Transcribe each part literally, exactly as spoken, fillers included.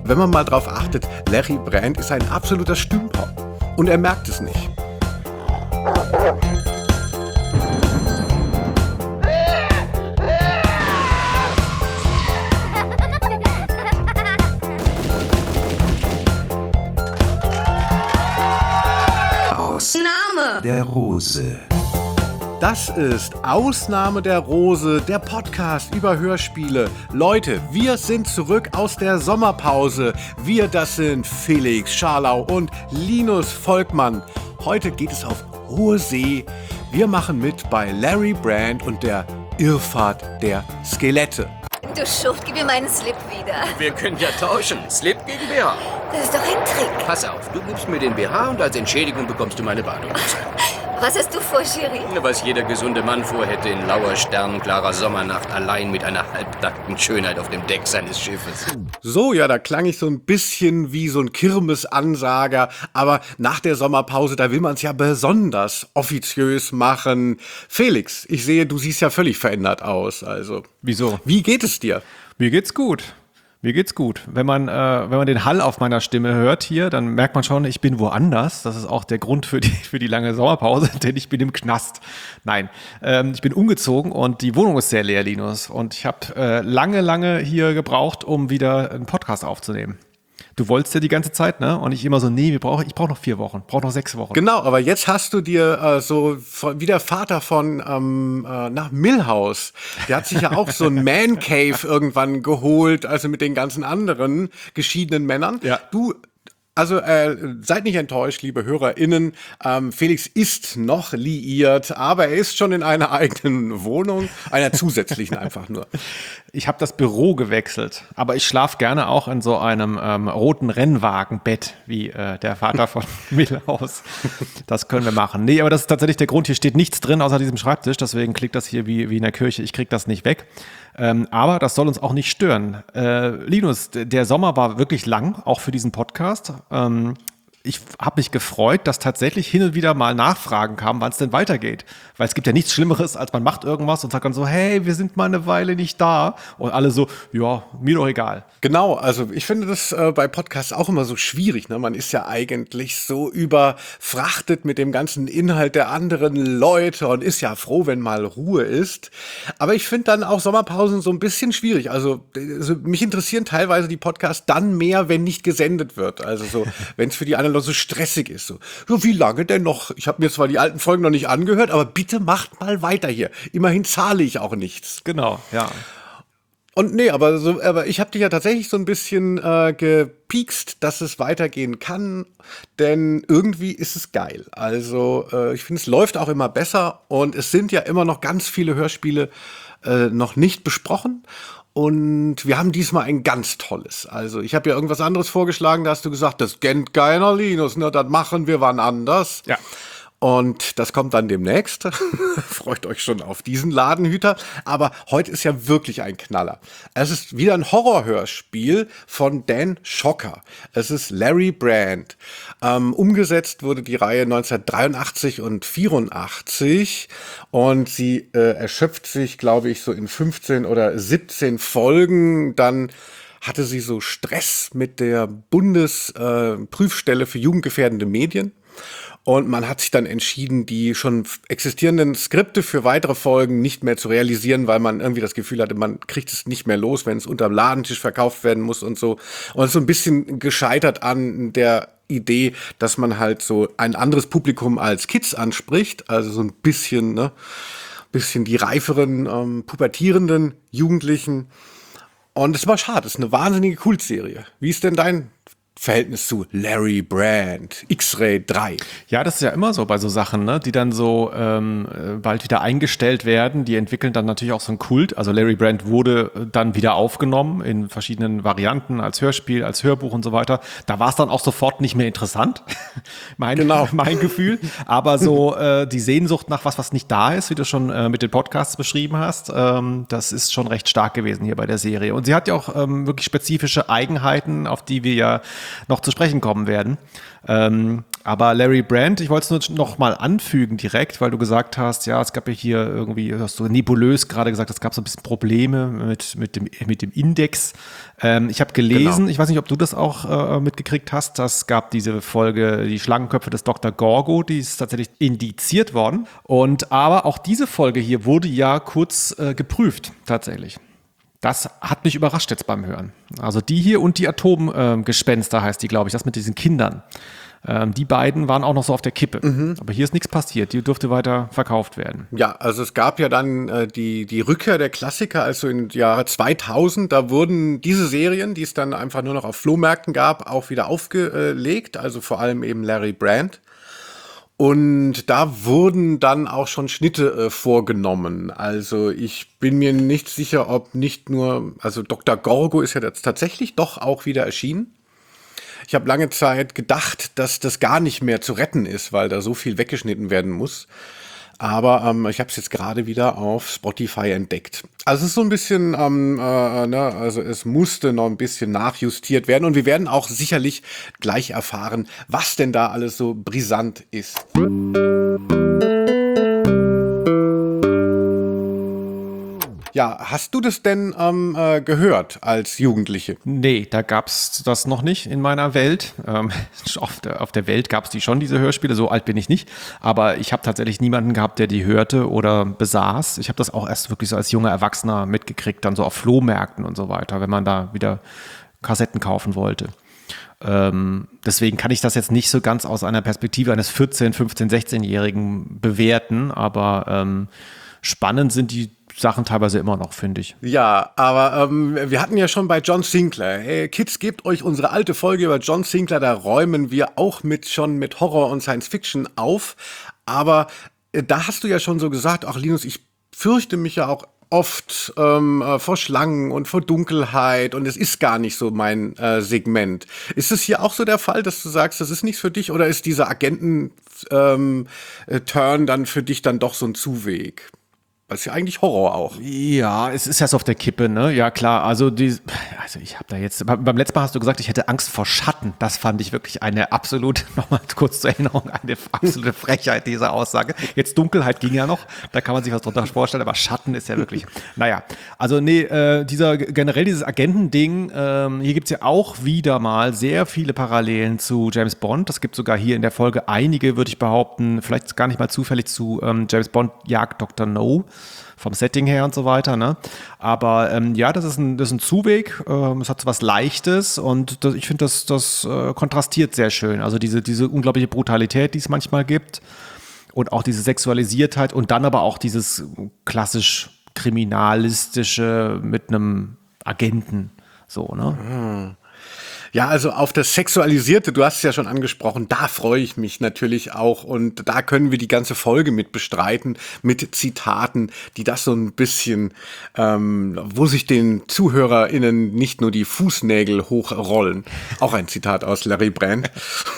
Wenn man mal drauf achtet, Larry Brand ist ein absoluter Stümper. Und er merkt es nicht. Ausnahme der Rose. Das ist Ausnahme der Rose, der Podcast über Hörspiele. Leute, wir sind zurück aus der Sommerpause. Wir, das sind Felix Scharlau und Linus Volkmann. Heute geht es auf hohe See. Wir machen mit bei Larry Brand und der Irrfahrt der Skelette. Du Schuft, gib mir meinen Slip wieder. Wir können ja tauschen. Slip gegen B H. Das ist doch ein Trick. Pass auf, du gibst mir den B H und als Entschädigung bekommst du meine Badehose. Was hast du vor, Chérie? Was jeder gesunde Mann vorhätte in lauer, sternenklarer Sommernacht allein mit einer halbnackten Schönheit auf dem Deck seines Schiffes. So, ja, da klang ich so ein bisschen wie so ein Kirmesansager, aber nach der Sommerpause, da will man es ja besonders offiziös machen. Felix, ich sehe, du siehst ja völlig verändert aus, also. Wieso? Wie geht es dir? Mir geht's gut. Mir geht's gut. Wenn man, äh, wenn man den Hall auf meiner Stimme hört hier, dann merkt man schon, ich bin woanders. Das ist auch der Grund für die, für die lange Sommerpause, denn ich bin im Knast. Nein, ähm, ich bin umgezogen und die Wohnung ist sehr leer, Linus. Und ich habe äh, lange, lange hier gebraucht, um wieder einen Podcast aufzunehmen. Du wolltest ja die ganze Zeit, ne? Und ich immer so, nee, wir brauchen, ich brauche noch vier Wochen, brauche noch sechs Wochen. Genau, aber jetzt hast du dir äh, so von, wie der Vater von ähm, äh, nach Milhouse, der hat sich ja auch so ein Man Cave irgendwann geholt, also mit den ganzen anderen geschiedenen Männern. Ja. Du Also äh, seid nicht enttäuscht, liebe HörerInnen. Ähm, Felix ist noch liiert, aber er ist schon in einer eigenen Wohnung, einer zusätzlichen einfach nur. Ich habe das Büro gewechselt, aber ich schlafe gerne auch in so einem ähm, roten Rennwagenbett, wie äh, der Vater von Milhouse. Das können wir machen. Nee, aber das ist tatsächlich der Grund. Hier steht nichts drin außer diesem Schreibtisch, deswegen klingt das hier wie, wie in der Kirche. Ich krieg das nicht weg. Ähm, aber das soll uns auch nicht stören. Äh, Linus, der Sommer war wirklich lang, auch für diesen Podcast. Ähm, ich habe mich gefreut, dass tatsächlich hin und wieder mal Nachfragen kamen, wann es denn weitergeht. Weil es gibt ja nichts Schlimmeres, als man macht irgendwas und sagt dann so, hey, wir sind mal eine Weile nicht da. Und alle so, ja, mir doch egal. Genau, also ich finde das äh, bei Podcasts auch immer so schwierig. Ne? Man ist ja eigentlich so überfrachtet mit dem ganzen Inhalt der anderen Leute und ist ja froh, wenn mal Ruhe ist. Aber ich finde dann auch Sommerpausen so ein bisschen schwierig. Also, also mich interessieren teilweise die Podcasts dann mehr, wenn nicht gesendet wird. Also so, wenn es für die anderen so stressig ist. So, so wie lange denn noch? Ich habe mir zwar die alten Folgen noch nicht angehört, aber bitte macht mal weiter hier. Immerhin zahle ich auch nichts. Genau, ja. Und nee, aber, so, aber ich habe dich ja tatsächlich so ein bisschen äh, gepiekst, dass es weitergehen kann, denn irgendwie ist es geil. Also äh, ich finde, es läuft auch immer besser und es sind ja immer noch ganz viele Hörspiele äh, noch nicht besprochen. Und wir haben diesmal ein ganz tolles. Also ich habe ja irgendwas anderes vorgeschlagen, da hast du gesagt, das kennt keiner, Linus, ne, das machen wir wann anders. Ja. Und das kommt dann demnächst. Freut euch schon auf diesen Ladenhüter. Aber heute ist ja wirklich ein Knaller. Es ist wieder ein Horrorhörspiel von Dan Schocker. Es ist Larry Brand. Ähm, umgesetzt wurde die Reihe neunzehnhundertdreiundachtzig und vierundachtzig. Und sie äh, erschöpft sich, glaube ich, so in fünfzehn oder siebzehn Folgen. Dann hatte sie so Stress mit der Bundesprüfstelle äh, für jugendgefährdende Medien. Und man hat sich dann entschieden, die schon existierenden Skripte für weitere Folgen nicht mehr zu realisieren, weil man irgendwie das Gefühl hatte, man kriegt es nicht mehr los, wenn es unterm Ladentisch verkauft werden muss und so. Und es ist so ein bisschen gescheitert an der Idee, dass man halt so ein anderes Publikum als Kids anspricht. Also so ein bisschen, ne, bisschen die reiferen, ähm, pubertierenden Jugendlichen. Und es war schade, es ist eine wahnsinnige Kultserie. Wie ist denn dein Verhältnis zu Larry Brand, X-Ray drei. Ja, das ist ja immer so bei so Sachen, ne, die dann so ähm, bald wieder eingestellt werden. Die entwickeln dann natürlich auch so einen Kult. Also Larry Brand wurde dann wieder aufgenommen in verschiedenen Varianten, als Hörspiel, als Hörbuch und so weiter. Da war es dann auch sofort nicht mehr interessant, mein, genau. mein Gefühl. Aber so äh, die Sehnsucht nach was, was nicht da ist, wie du schon äh, mit den Podcasts beschrieben hast, ähm, das ist schon recht stark gewesen hier bei der Serie. Und sie hat ja auch ähm, wirklich spezifische Eigenheiten, auf die wir ja noch zu sprechen kommen werden. Ähm, Aber Larry Brand, ich wollte es nur noch mal anfügen direkt, weil du gesagt hast, ja, es gab ja hier irgendwie, du hast so nebulös gerade gesagt, es gab so ein bisschen Probleme mit, mit, dem, mit dem Index. Ähm, ich habe gelesen, genau. Ich weiß nicht, ob du das auch äh, mitgekriegt hast, das gab diese Folge, die Schlangenköpfe des Doktor Gorgo, die ist tatsächlich indiziert worden. Und aber auch diese Folge hier wurde ja kurz äh, geprüft, tatsächlich. Das hat mich überrascht jetzt beim Hören. Also die hier und die Atomgespenster äh, heißt die, glaube ich, das mit diesen Kindern. Ähm, die beiden waren auch noch so auf der Kippe. Mhm. Aber hier ist nichts passiert. Die durfte weiter verkauft werden. Ja, also es gab ja dann äh, die, die Rückkehr der Klassiker, also im Jahre zweitausend. Da wurden diese Serien, die es dann einfach nur noch auf Flohmärkten gab, auch wieder aufgelegt. Also vor allem eben Larry Brand. Und da wurden dann auch schon Schnitte äh, vorgenommen. Also ich bin mir nicht sicher, ob nicht nur, also Doktor Gorgo ist ja jetzt tatsächlich doch auch wieder erschienen. Ich habe lange Zeit gedacht, dass das gar nicht mehr zu retten ist, weil da so viel weggeschnitten werden muss. Aber ähm, ich habe es jetzt gerade wieder auf Spotify entdeckt. Also es ist so ein bisschen, ähm, äh, ne, also es musste noch ein bisschen nachjustiert werden. Und wir werden auch sicherlich gleich erfahren, was denn da alles so brisant ist. Ja, hast du das denn ähm, äh, gehört als Jugendliche? Nee, da gab's das noch nicht in meiner Welt. Ähm, auf, der, auf der Welt gab's die schon, diese Hörspiele, so alt bin ich nicht. Aber ich habe tatsächlich niemanden gehabt, der die hörte oder besaß. Ich habe das auch erst wirklich so als junger Erwachsener mitgekriegt, dann so auf Flohmärkten und so weiter, wenn man da wieder Kassetten kaufen wollte. Ähm, deswegen kann ich das jetzt nicht so ganz aus einer Perspektive eines vierzehn-, fünfzehn-, sechzehnjährigen bewerten, aber ähm, spannend sind die Sachen teilweise immer noch, finde ich. Ja, aber ähm, wir hatten ja schon bei John Sinclair. Hey, Kids, gebt euch unsere alte Folge über John Sinclair, da räumen wir auch mit schon mit Horror und Science Fiction auf. Aber äh, da hast du ja schon so gesagt, ach Linus, ich fürchte mich ja auch oft ähm, äh, vor Schlangen und vor Dunkelheit und es ist gar nicht so mein äh, Segment. Ist es hier auch so der Fall, dass du sagst, das ist nichts für dich oder ist dieser Agenten-Turn ähm, dann für dich dann doch so ein Zuweg? Das ist ja eigentlich Horror auch. Ja, es ist ja so auf der Kippe, ne? Ja, klar. Also, die, also ich habe da jetzt, beim letzten Mal hast du gesagt, ich hätte Angst vor Schatten. Das fand ich wirklich eine absolute, nochmal kurz zur Erinnerung, eine absolute Frechheit, diese Aussage. Jetzt Dunkelheit ging ja noch, da kann man sich was drunter vorstellen, aber Schatten ist ja wirklich, naja. Also, nee, äh, dieser, generell dieses Agentending, ähm, hier gibt's ja auch wieder mal sehr viele Parallelen zu James Bond. Das gibt sogar hier in der Folge einige, würde ich behaupten, vielleicht gar nicht mal zufällig zu ähm, James Bond jagt Doktor No. Vom Setting her und so weiter, ne? Aber ähm, ja, das ist ein, das ist ein Zuweg, ähm, es hat so was Leichtes und das, ich finde, das, das äh, kontrastiert sehr schön. Also diese, diese unglaubliche Brutalität, die es manchmal gibt und auch diese Sexualisiertheit und dann aber auch dieses klassisch kriminalistische mit einem Agenten, so, ne? Hm. Ja, also auf das Sexualisierte, du hast es ja schon angesprochen, da freue ich mich natürlich auch und da können wir die ganze Folge mit bestreiten, mit Zitaten, die das so ein bisschen, ähm, wo sich den ZuhörerInnen nicht nur die Fußnägel hochrollen. Auch ein Zitat aus Larry Brand.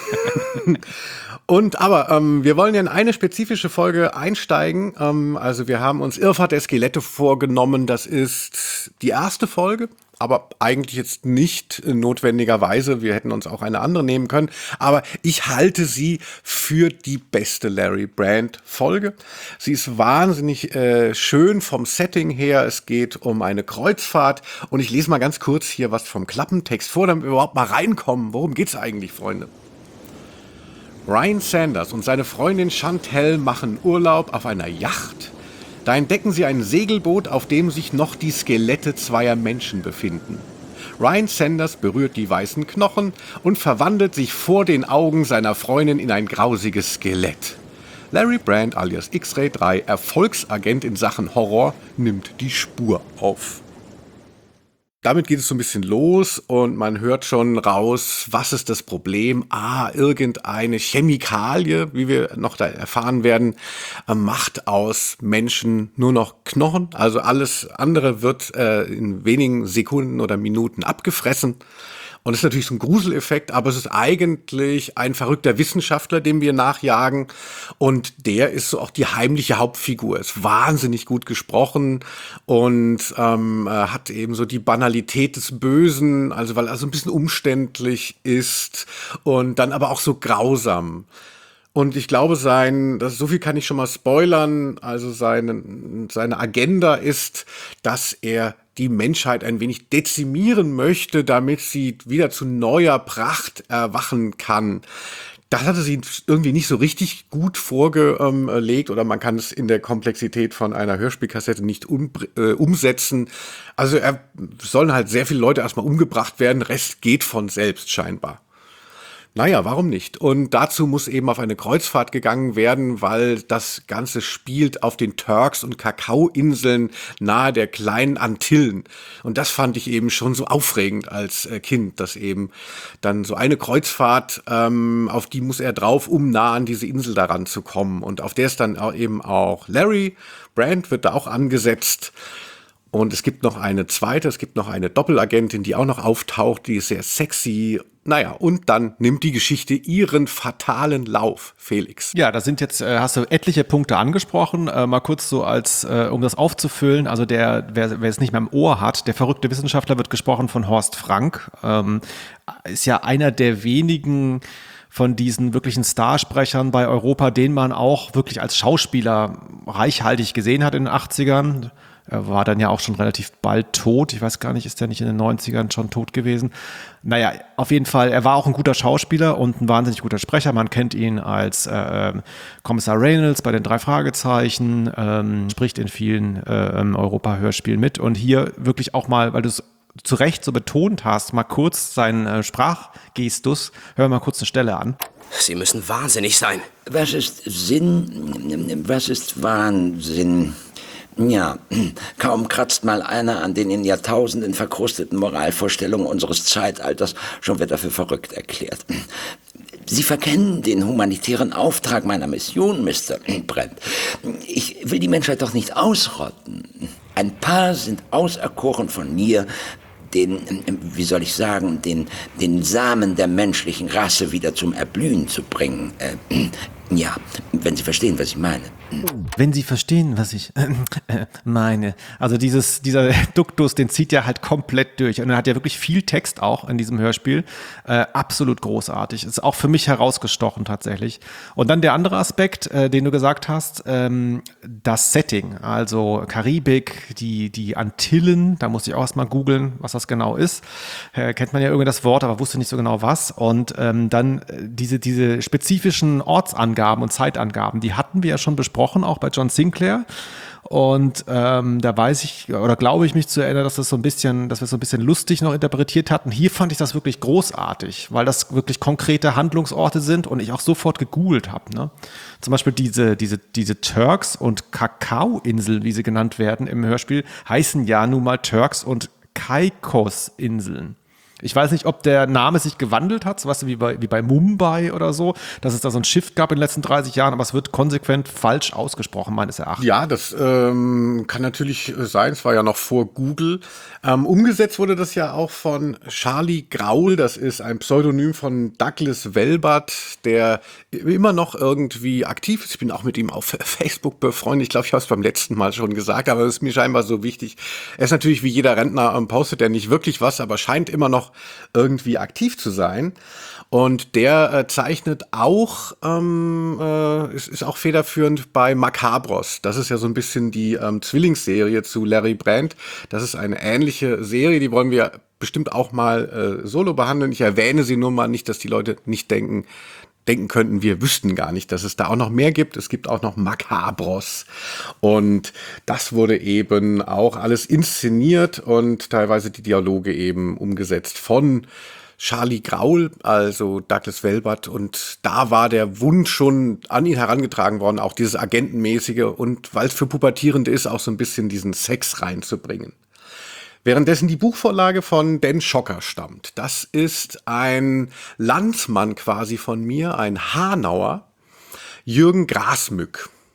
Und aber ähm, wir wollen ja in eine spezifische Folge einsteigen. Ähm, also wir haben uns Irrfahrt der Skelette vorgenommen. Das ist die erste Folge, aber eigentlich jetzt nicht notwendigerweise. Wir hätten uns auch eine andere nehmen können. Aber ich halte sie für die beste Larry Brand Folge. Sie ist wahnsinnig äh, schön vom Setting her. Es geht um eine Kreuzfahrt. Und ich lese mal ganz kurz hier was vom Klappentext vor, damit wir überhaupt mal reinkommen. Worum geht's eigentlich, Freunde? Ryan Sanders und seine Freundin Chantel machen Urlaub auf einer Yacht. Da entdecken sie ein Segelboot, auf dem sich noch die Skelette zweier Menschen befinden. Ryan Sanders berührt die weißen Knochen und verwandelt sich vor den Augen seiner Freundin in ein grausiges Skelett. Larry Brand alias X-Ray drei, Erfolgsagent in Sachen Horror, nimmt die Spur auf. Damit geht es so ein bisschen los und man hört schon raus, was ist das Problem? Ah, irgendeine Chemikalie, wie wir noch da erfahren werden, macht aus Menschen nur noch Knochen. Also alles andere wird äh, in wenigen Sekunden oder Minuten abgefressen. Und es ist natürlich so ein Gruseleffekt, aber es ist eigentlich ein verrückter Wissenschaftler, dem wir nachjagen. Und der ist so auch die heimliche Hauptfigur. Ist wahnsinnig gut gesprochen und ähm, hat eben so die Banalität des Bösen, also weil er so ein bisschen umständlich ist und dann aber auch so grausam. Und ich glaube, sein, das, so viel kann ich schon mal spoilern, also seine, seine Agenda ist, dass er die Menschheit ein wenig dezimieren möchte, damit sie wieder zu neuer Pracht erwachen kann. Das hatte sie irgendwie nicht so richtig gut vorgelegt oder man kann es in der Komplexität von einer Hörspielkassette nicht um, äh, umsetzen. Also er sollen halt sehr viele Leute erstmal umgebracht werden, Rest geht von selbst scheinbar. Naja, warum nicht? Und dazu muss eben auf eine Kreuzfahrt gegangen werden, weil das Ganze spielt auf den Turks- und Kakaoinseln nahe der kleinen Antillen. Und das fand ich eben schon so aufregend als äh, Kind, dass eben dann so eine Kreuzfahrt, ähm, auf die muss er drauf, um nah an diese Insel daran zu kommen. Und auf der ist dann auch eben auch Larry Brand wird da auch angesetzt. Und es gibt noch eine zweite, es gibt noch eine Doppelagentin, die auch noch auftaucht, die ist sehr sexy. Naja, und dann nimmt die Geschichte ihren fatalen Lauf, Felix. Ja, da sind jetzt, äh, hast du etliche Punkte angesprochen. Äh, mal kurz so als, äh, um das aufzufüllen. Also der, wer, wer es nicht mehr im Ohr hat, der verrückte Wissenschaftler wird gesprochen von Horst Frank. Ähm, ist ja einer der wenigen von diesen wirklichen Starsprechern bei Europa, den man auch wirklich als Schauspieler reichhaltig gesehen hat in den achtzigern. Er war dann ja auch schon relativ bald tot. Ich weiß gar nicht, ist der nicht in den neunzigern schon tot gewesen? Naja, auf jeden Fall, er war auch ein guter Schauspieler und ein wahnsinnig guter Sprecher. Man kennt ihn als äh, Kommissar Reynolds bei den drei Fragezeichen, ähm, spricht in vielen äh, Europa-Hörspielen mit. Und hier wirklich auch mal, weil du es zu Recht so betont hast, mal kurz seinen äh, Sprachgestus. Hör mal kurz eine Stelle an. Sie müssen wahnsinnig sein. Was ist Sinn? Was ist Wahnsinn? Ja, kaum kratzt mal einer an den in Jahrtausenden verkrusteten Moralvorstellungen unseres Zeitalters, schon wird er für verrückt erklärt. Sie verkennen den humanitären Auftrag meiner Mission, Mister Brent. Ich will die Menschheit doch nicht ausrotten. Ein paar sind auserkoren von mir, den, wie soll ich sagen, den, den Samen der menschlichen Rasse wieder zum Erblühen zu bringen. Äh, ja, wenn Sie verstehen, was ich meine. Wenn Sie verstehen, was ich äh, meine. Also dieses, dieser Duktus, den zieht ja halt komplett durch. Und er hat ja wirklich viel Text auch in diesem Hörspiel. Äh, absolut großartig. Ist auch für mich herausgestochen tatsächlich. Und dann der andere Aspekt, äh, den du gesagt hast, ähm, das Setting. Also Karibik, die, die Antillen, da muss ich auch erstmal googeln, was das genau ist. Äh, kennt man ja irgendwie das Wort, aber wusste nicht so genau was. Und ähm, dann äh, diese, diese spezifischen Ortsangaben und Zeitangaben, die hatten wir ja schon besprochen, auch bei John Sinclair. Und ähm, da weiß ich, oder glaube ich mich zu erinnern, dass das so ein bisschen, dass wir es so ein bisschen lustig noch interpretiert hatten. Hier fand ich das wirklich großartig, weil das wirklich konkrete Handlungsorte sind und ich auch sofort gegoogelt habe. Ne? Zum Beispiel diese, diese, diese Turks- und Kakaoinseln, wie sie genannt werden im Hörspiel, heißen ja nun mal Turks- und Caicos-Inseln. Ich weiß nicht, ob der Name sich gewandelt hat, so was wie bei, wie bei Mumbai oder so, dass es da so ein Shift gab in den letzten dreißig Jahren, aber es wird konsequent falsch ausgesprochen, meines Erachtens. Ja, das ähm, kann natürlich sein. Es war ja noch vor Google. Ähm, umgesetzt wurde das ja auch von Charlie Graul. Das ist ein Pseudonym von Douglas Welbert, der immer noch irgendwie aktiv ist. Ich bin auch mit ihm auf Facebook befreundet. Ich glaube, ich habe es beim letzten Mal schon gesagt, aber es ist mir scheinbar so wichtig. Er ist natürlich wie jeder Rentner, ähm, postet er nicht wirklich was, aber scheint immer noch irgendwie aktiv zu sein. Und der äh, zeichnet auch, ähm, äh, ist, ist auch federführend bei Macabros. Das ist ja so ein bisschen die ähm, Zwillingsserie zu Larry Brand. Das ist eine ähnliche Serie, die wollen wir bestimmt auch mal äh, solo behandeln. Ich erwähne sie nur mal nicht, dass die Leute nicht denken, denken könnten, wir wüssten gar nicht, dass es da auch noch mehr gibt. Es gibt auch noch Macabros. Und das wurde eben auch alles inszeniert und teilweise die Dialoge eben umgesetzt von Charlie Graul, also Douglas Welbert. Und da war der Wunsch schon an ihn herangetragen worden, auch dieses Agentenmäßige und weil es für Pubertierende ist, auch so ein bisschen diesen Sex reinzubringen. Währenddessen die Buchvorlage von Dan Schocker stammt. Das ist ein Landsmann quasi von mir, ein Hanauer, Jürgen Grasmück.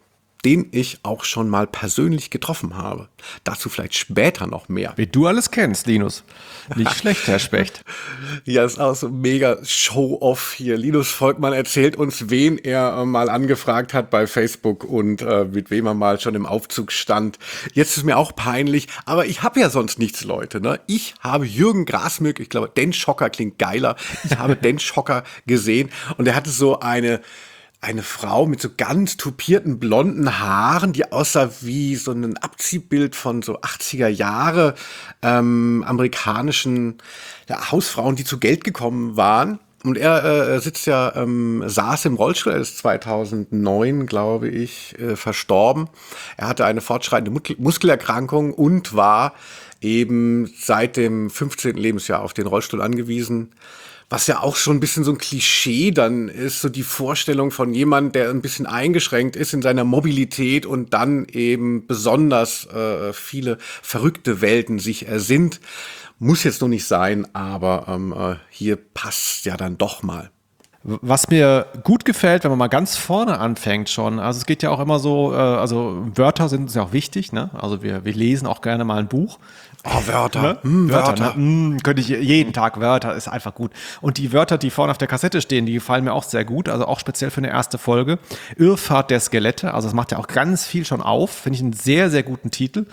den ich auch schon mal persönlich getroffen habe. Dazu vielleicht später noch mehr. Wie du alles kennst, Linus. Nicht schlecht, Herr Specht. Ja, ist auch so mega Show-off hier. Linus Volkmann erzählt uns, wen er äh, mal angefragt hat bei Facebook und äh, mit wem er mal schon im Aufzug stand. Jetzt ist mir auch peinlich, aber ich habe ja sonst nichts, Leute. Ne? Ich habe Jürgen Grasmück, ich glaube, Den Schocker klingt geiler. Ich habe Den Schocker gesehen und er hatte so eine Eine Frau mit so ganz tupierten blonden Haaren, die aussah wie so ein Abziehbild von so achtziger Jahre ähm, amerikanischen ja, Hausfrauen, die zu Geld gekommen waren. Und er äh, sitzt ja, ähm, saß im Rollstuhl, er ist zweitausendneun, glaube ich, äh, verstorben. Er hatte eine fortschreitende Mus- Muskelerkrankung und war eben seit dem fünfzehnten Lebensjahr auf den Rollstuhl angewiesen. Was ja auch schon ein bisschen so ein Klischee dann ist, so die Vorstellung von jemandem, der ein bisschen eingeschränkt ist in seiner Mobilität und dann eben besonders äh, viele verrückte Welten sich ersinnt. Muss jetzt noch nicht sein, aber ähm, äh, hier passt ja dann doch mal. Was mir gut gefällt, wenn man mal ganz vorne anfängt schon, also es geht ja auch immer so, äh, also Wörter sind uns ja auch wichtig, ne? Also wir, wir lesen auch gerne mal ein Buch. Oh, Wörter. Ne? Hm, Wörter, Wörter. ne? Hm, könnte ich jeden Tag Wörter, ist einfach gut. Und die Wörter, die vorne auf der Kassette stehen, die gefallen mir auch sehr gut, also auch speziell für eine erste Folge. Irrfahrt der Skelette, also es macht ja auch ganz viel schon auf, finde ich einen sehr, sehr guten Titel.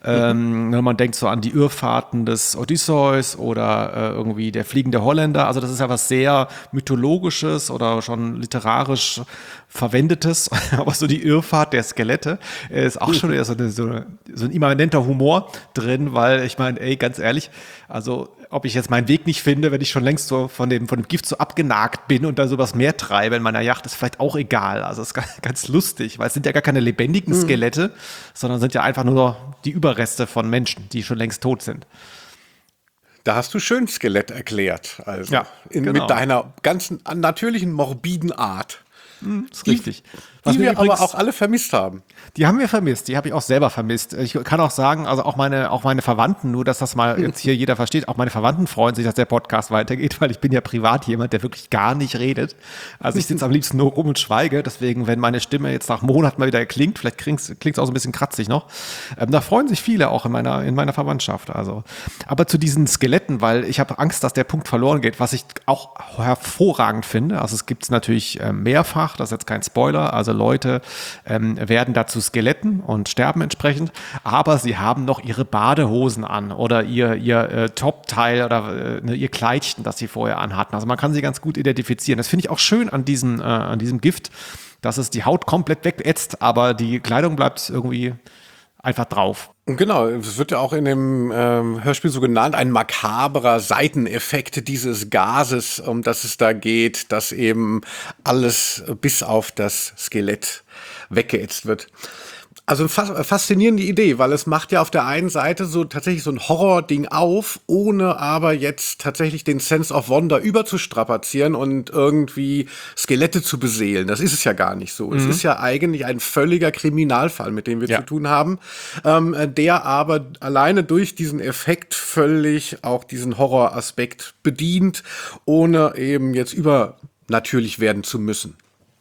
Ähm, wenn man denkt so an die Irrfahrten des Odysseus oder äh, irgendwie der fliegende Holländer, also das ist ja was sehr mythologisches oder schon literarisch verwendetes, aber so die Irrfahrt der Skelette äh, ist auch schon eher so, eine, so, eine, so ein immanenter Humor drin, weil ich meine, ey, ganz ehrlich, also ob ich jetzt meinen Weg nicht finde, wenn ich schon längst so von dem, von dem Gift so abgenagt bin und da sowas mehr treibe in meiner Yacht, ist vielleicht auch egal. Also ist ganz, ganz lustig, weil es sind ja gar keine lebendigen Skelette, mhm. sondern sind ja einfach nur die Überreste von Menschen, die schon längst tot sind. Da hast du schön Skelett erklärt, also Ja, in, genau. mit deiner ganzen natürlichen, morbiden Art. Das ist richtig. Die mir wir übrigens- aber auch alle vermisst haben. Die haben wir vermisst, die habe ich auch selber vermisst. Ich kann auch sagen, also auch meine, auch meine Verwandten, nur dass das mal jetzt hier jeder versteht, auch meine Verwandten freuen sich, dass der Podcast weitergeht, weil ich bin ja privat jemand, der wirklich gar nicht redet. Also ich sitze am liebsten nur rum und schweige, deswegen, wenn meine Stimme jetzt nach Monaten mal wieder klingt, vielleicht klingt es auch so ein bisschen kratzig noch, ähm, da freuen sich viele auch in meiner, in meiner Verwandtschaft. Also. Aber zu diesen Skeletten, weil ich habe Angst, dass der Punkt verloren geht, was ich auch hervorragend finde. Also es gibt es natürlich äh, mehrfach, das ist jetzt kein Spoiler, also Leute ähm, werden dazu Skeletten und sterben entsprechend, aber sie haben noch ihre Badehosen an oder ihr, ihr äh, Topteil oder äh, ne, ihr Kleidchen, das sie vorher anhatten. Also man kann sie ganz gut identifizieren. Das finde ich auch schön an diesem, äh, an diesem Gift, dass es die Haut komplett wegätzt, aber die Kleidung bleibt irgendwie einfach drauf. Und genau, es wird ja auch in dem ähm, Hörspiel so genannt, ein makaberer Seiteneffekt dieses Gases, um das es da geht, dass eben alles bis auf das Skelett weggeätzt wird. Also fas- faszinierende Idee, weil es macht ja auf der einen Seite so tatsächlich so ein Horror-Ding auf, ohne aber jetzt tatsächlich den Sense of Wonder überzustrapazieren und irgendwie Skelette zu beseelen. Das ist es ja gar nicht so. Mhm. Es ist ja eigentlich ein völliger Kriminalfall, mit dem wir ja. zu tun haben, ähm, der aber alleine durch diesen Effekt völlig auch diesen Horroraspekt bedient, ohne eben jetzt übernatürlich werden zu müssen.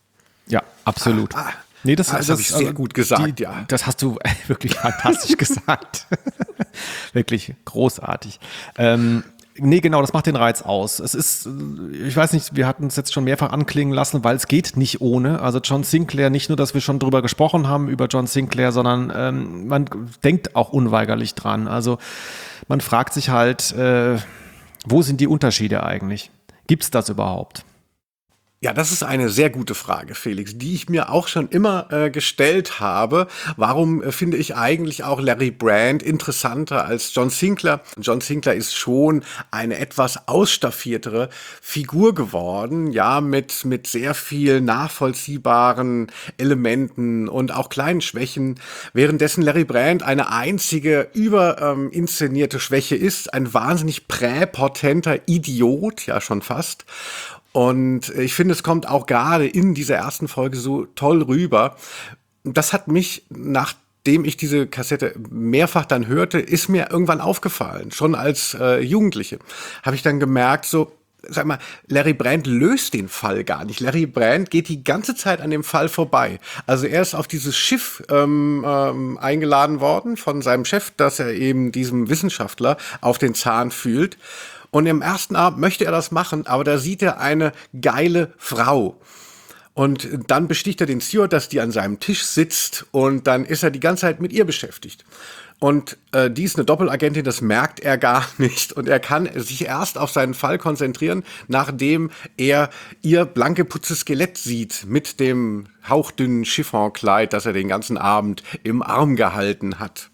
Ja, absolut. Ah, ah. Nee, das, ah, das, das habe ich sehr also, gut gesagt, die, ja. Das hast du wirklich fantastisch gesagt. Wirklich großartig. Ähm, nee, genau, das macht den Reiz aus. Es ist, ich weiß nicht, wir hatten es jetzt schon mehrfach anklingen lassen, weil es geht nicht ohne. Also John Sinclair, nicht nur, dass wir schon drüber gesprochen haben, über John Sinclair, sondern ähm, man denkt auch unweigerlich dran. Also man fragt sich halt, äh, wo sind die Unterschiede eigentlich? Gibt's das überhaupt? Ja, das ist eine sehr gute Frage, Felix, die ich mir auch schon immer äh, gestellt habe. Warum äh, finde ich eigentlich auch Larry Brand interessanter als John Sinclair? John Sinclair ist schon eine etwas ausstaffiertere Figur geworden, ja, mit mit sehr viel nachvollziehbaren Elementen und auch kleinen Schwächen, währenddessen Larry Brand eine einzige überinszenierte ähm, Schwäche ist, ein wahnsinnig präpotenter Idiot, ja schon fast. Und ich finde, es kommt auch gerade in dieser ersten Folge so toll rüber. Das hat mich, nachdem ich diese Kassette mehrfach dann hörte, ist mir irgendwann aufgefallen. Schon als äh, Jugendliche habe ich dann gemerkt, so, sag mal, Larry Brand löst den Fall gar nicht. Larry Brand geht die ganze Zeit an dem Fall vorbei. Also er ist auf dieses Schiff ähm, ähm, eingeladen worden von seinem Chef, dass er eben diesem Wissenschaftler auf den Zahn fühlt. Und im ersten Abend möchte er das machen, aber da sieht er eine geile Frau. Und dann besticht er den Steward, dass die an seinem Tisch sitzt, und dann ist er die ganze Zeit mit ihr beschäftigt. Und äh, die ist eine Doppelagentin, das merkt er gar nicht. Und er kann sich erst auf seinen Fall konzentrieren, nachdem er ihr blanke Putze Skelett sieht mit dem hauchdünnen Chiffonkleid, das er den ganzen Abend im Arm gehalten hat.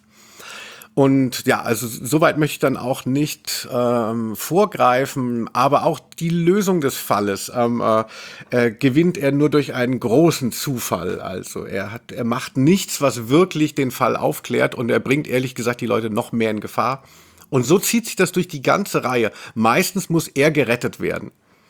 Und ja, also soweit möchte ich dann auch nicht ähm, vorgreifen, aber auch die Lösung des Falles ähm, äh, äh, gewinnt er nur durch einen großen Zufall. Also er hat, er macht nichts, was wirklich den Fall aufklärt, und er bringt ehrlich gesagt die Leute noch mehr in Gefahr. Und so zieht sich das durch die ganze Reihe. Meistens muss er gerettet werden.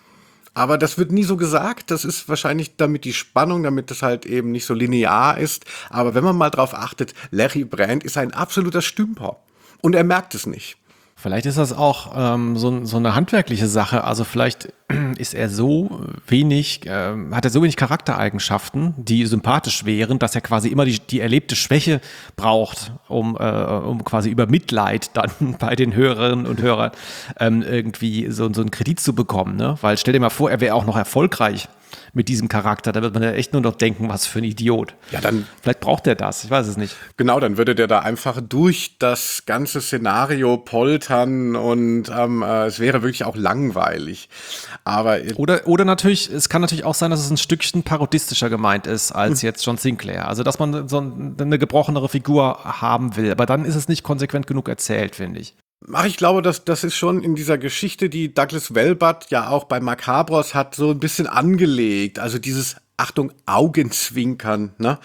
Aber das wird nie so gesagt. Das ist wahrscheinlich damit die Spannung, damit das halt eben nicht so linear ist. Aber wenn man mal drauf achtet, Larry Brand ist ein absoluter Stümper. Und er merkt es nicht. Vielleicht ist das auch ähm, so, so eine handwerkliche Sache. Also vielleicht ist er so wenig, ähm, hat er so wenig Charaktereigenschaften, die sympathisch wären, dass er quasi immer die, die erlebte Schwäche braucht, um, äh, um quasi über Mitleid dann bei den Hörerinnen und Hörern ähm, irgendwie so, so einen Kredit zu bekommen. Ne? Weil stell dir mal vor, er wäre auch noch erfolgreich mit diesem Charakter. Da wird man ja echt nur noch denken, was für ein Idiot. Ja, dann vielleicht braucht er das, ich weiß es nicht. Genau, dann würde der da einfach durch das ganze Szenario poltern, und ähm, äh, es wäre wirklich auch langweilig. Aber oder, oder natürlich, es kann natürlich auch sein, dass es ein Stückchen parodistischer gemeint ist als jetzt John Sinclair. Also, dass man so eine gebrochenere Figur haben will. Aber dann ist es nicht konsequent genug erzählt, finde ich. Ach, ich glaube, das, das ist schon in dieser Geschichte, die Douglas Welbert ja auch bei Macabros hat, so ein bisschen angelegt. Also dieses, Achtung, Augenzwinkern, ne?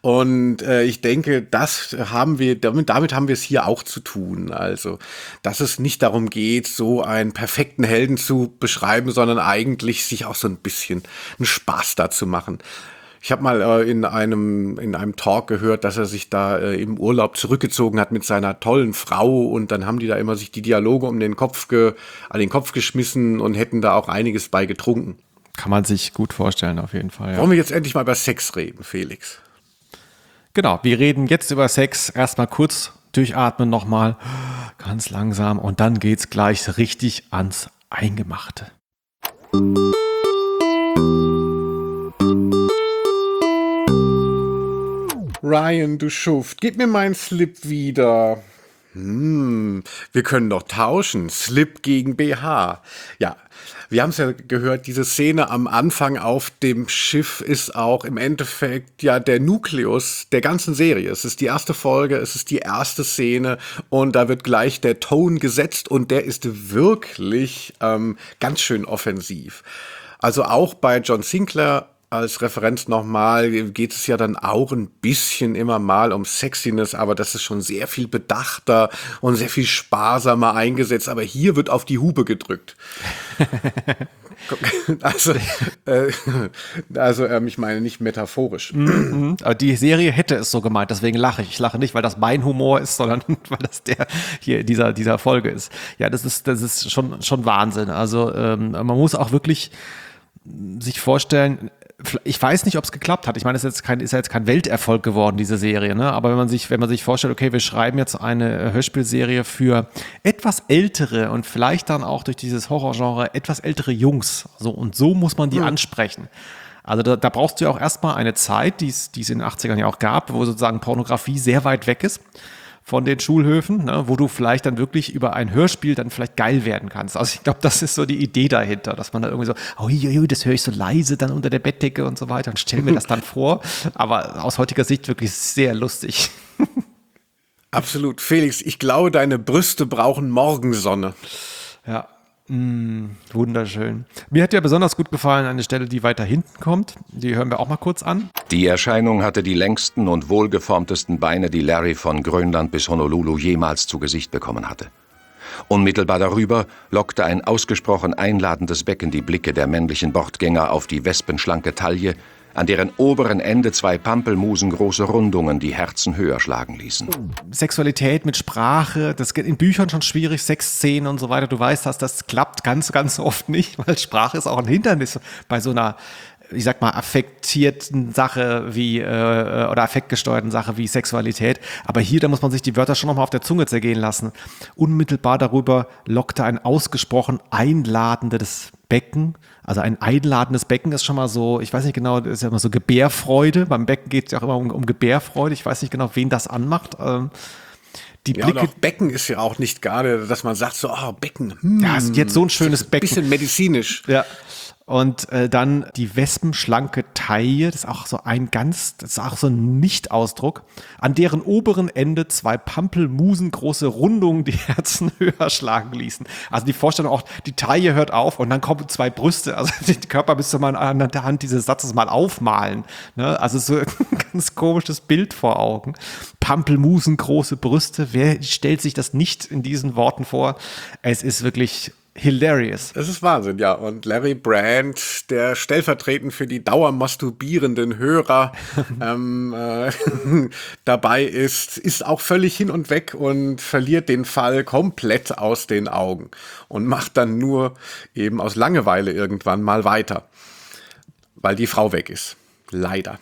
Und äh, ich denke, das haben wir, damit, damit haben wir es hier auch zu tun. Also, dass es nicht darum geht, so einen perfekten Helden zu beschreiben, sondern eigentlich sich auch so ein bisschen einen Spaß dazu machen. Ich habe mal äh, in einem in einem Talk gehört, dass er sich da äh, im Urlaub zurückgezogen hat mit seiner tollen Frau, und dann haben die da immer sich die Dialoge um den Kopf ge, an den Kopf geschmissen und hätten da auch einiges bei getrunken. Kann man sich gut vorstellen, auf jeden Fall. Ja. Wollen wir jetzt endlich mal über Sex reden, Felix? Genau, wir reden jetzt über Sex. Erstmal kurz durchatmen nochmal, ganz langsam, und dann geht's gleich richtig ans Eingemachte. Ryan, du Schuft, gib mir meinen Slip wieder. Hm, wir können doch tauschen. Slip gegen B H. Ja, wir haben es ja gehört, diese Szene am Anfang auf dem Schiff ist auch im Endeffekt ja der Nukleus der ganzen Serie. Es ist die erste Folge, es ist die erste Szene, und da wird gleich der Ton gesetzt, und der ist wirklich ähm, ganz schön offensiv. Also auch bei John Sinclair als Referenz nochmal, geht es ja dann auch ein bisschen immer mal um Sexiness, aber das ist schon sehr viel bedachter und sehr viel sparsamer eingesetzt. Aber hier wird auf die Hupe gedrückt. Also, äh, also ähm, ich meine nicht metaphorisch. Mhm. Aber die Serie hätte es so gemeint, deswegen lache ich. Ich lache nicht, weil das mein Humor ist, sondern weil das der hier dieser, dieser Folge ist. Ja, das ist, das ist schon, schon Wahnsinn. Also ähm, man muss auch wirklich sich vorstellen, ich weiß nicht, ob es geklappt hat. Ich meine, es ist, jetzt kein, ist ja jetzt kein Welterfolg geworden, diese Serie, ne? Aber wenn man sich, wenn man sich vorstellt, okay, wir schreiben jetzt eine Hörspielserie für etwas ältere und vielleicht dann auch durch dieses Horrorgenre etwas ältere Jungs. So, und so muss man die ja ansprechen. Also da, da brauchst du ja auch erstmal eine Zeit, die es in den achtzigern ja auch gab, wo sozusagen Pornografie sehr weit weg ist von den Schulhöfen, ne, wo du vielleicht dann wirklich über ein Hörspiel dann vielleicht geil werden kannst. Also ich glaube, das ist so die Idee dahinter, dass man da irgendwie so, oh, ui, das höre ich so leise dann unter der Bettdecke und so weiter, und stell mir das dann vor. Aber aus heutiger Sicht wirklich sehr lustig. Absolut. Felix, ich glaube, deine Brüste brauchen Morgensonne. Ja. Mm, wunderschön. Mir hat ja besonders gut gefallen eine Stelle, die weiter hinten kommt. Die hören wir auch mal kurz an. Die Erscheinung hatte die längsten und wohlgeformtesten Beine, die Larry von Grönland bis Honolulu jemals zu Gesicht bekommen hatte. Unmittelbar darüber lockte ein ausgesprochen einladendes Becken die Blicke der männlichen Bordgänger auf die wespenschlanke Taille, an deren oberen Ende zwei pampelmusengroße Rundungen die Herzen höher schlagen ließen. Sexualität mit Sprache, das geht in Büchern schon schwierig, Sexszenen und so weiter. Du weißt, dass das klappt ganz, ganz oft nicht, weil Sprache ist auch ein Hindernis bei so einer, ich sag mal, affektierten Sache wie, äh, oder affektgesteuerten Sache wie Sexualität. Aber hier, da muss man sich die Wörter schon nochmal auf der Zunge zergehen lassen. Unmittelbar darüber lockte ein ausgesprochen einladendes Becken. Also ein einladendes Becken ist schon mal so, ich weiß nicht genau, das ist ja immer so Gebärfreude. Beim Becken geht es ja auch immer um, um Gebärfreude. Ich weiß nicht genau, wen das anmacht. Ähm, die Ja, Blicke. und auch Becken ist ja auch nicht gerade, dass man sagt so, oh, Becken. Hm, Ja, ist jetzt so ein schönes Becken. Bisschen medizinisch. Ja. Und äh, dann die wespenschlanke Taille, das ist auch so ein ganz, das ist auch so ein Nicht-Ausdruck, an deren oberen Ende zwei pampelmusengroße Rundungen die Herzen höher schlagen ließen. Also die Vorstellung auch, die Taille hört auf und dann kommen zwei Brüste, also die Körper müsste man an der Hand dieses Satzes mal aufmalen. Ne? Also so ein ganz komisches Bild vor Augen. Pampelmusengroße Brüste, wer stellt sich das nicht in diesen Worten vor? Es ist wirklich hilarious. Das ist Wahnsinn, ja. Und Larry Brand, der stellvertretend für die dauermasturbierenden Hörer ähm, äh, dabei ist, ist auch völlig hin und weg und verliert den Fall komplett aus den Augen und macht dann nur eben aus Langeweile irgendwann mal weiter, weil die Frau weg ist. Leider.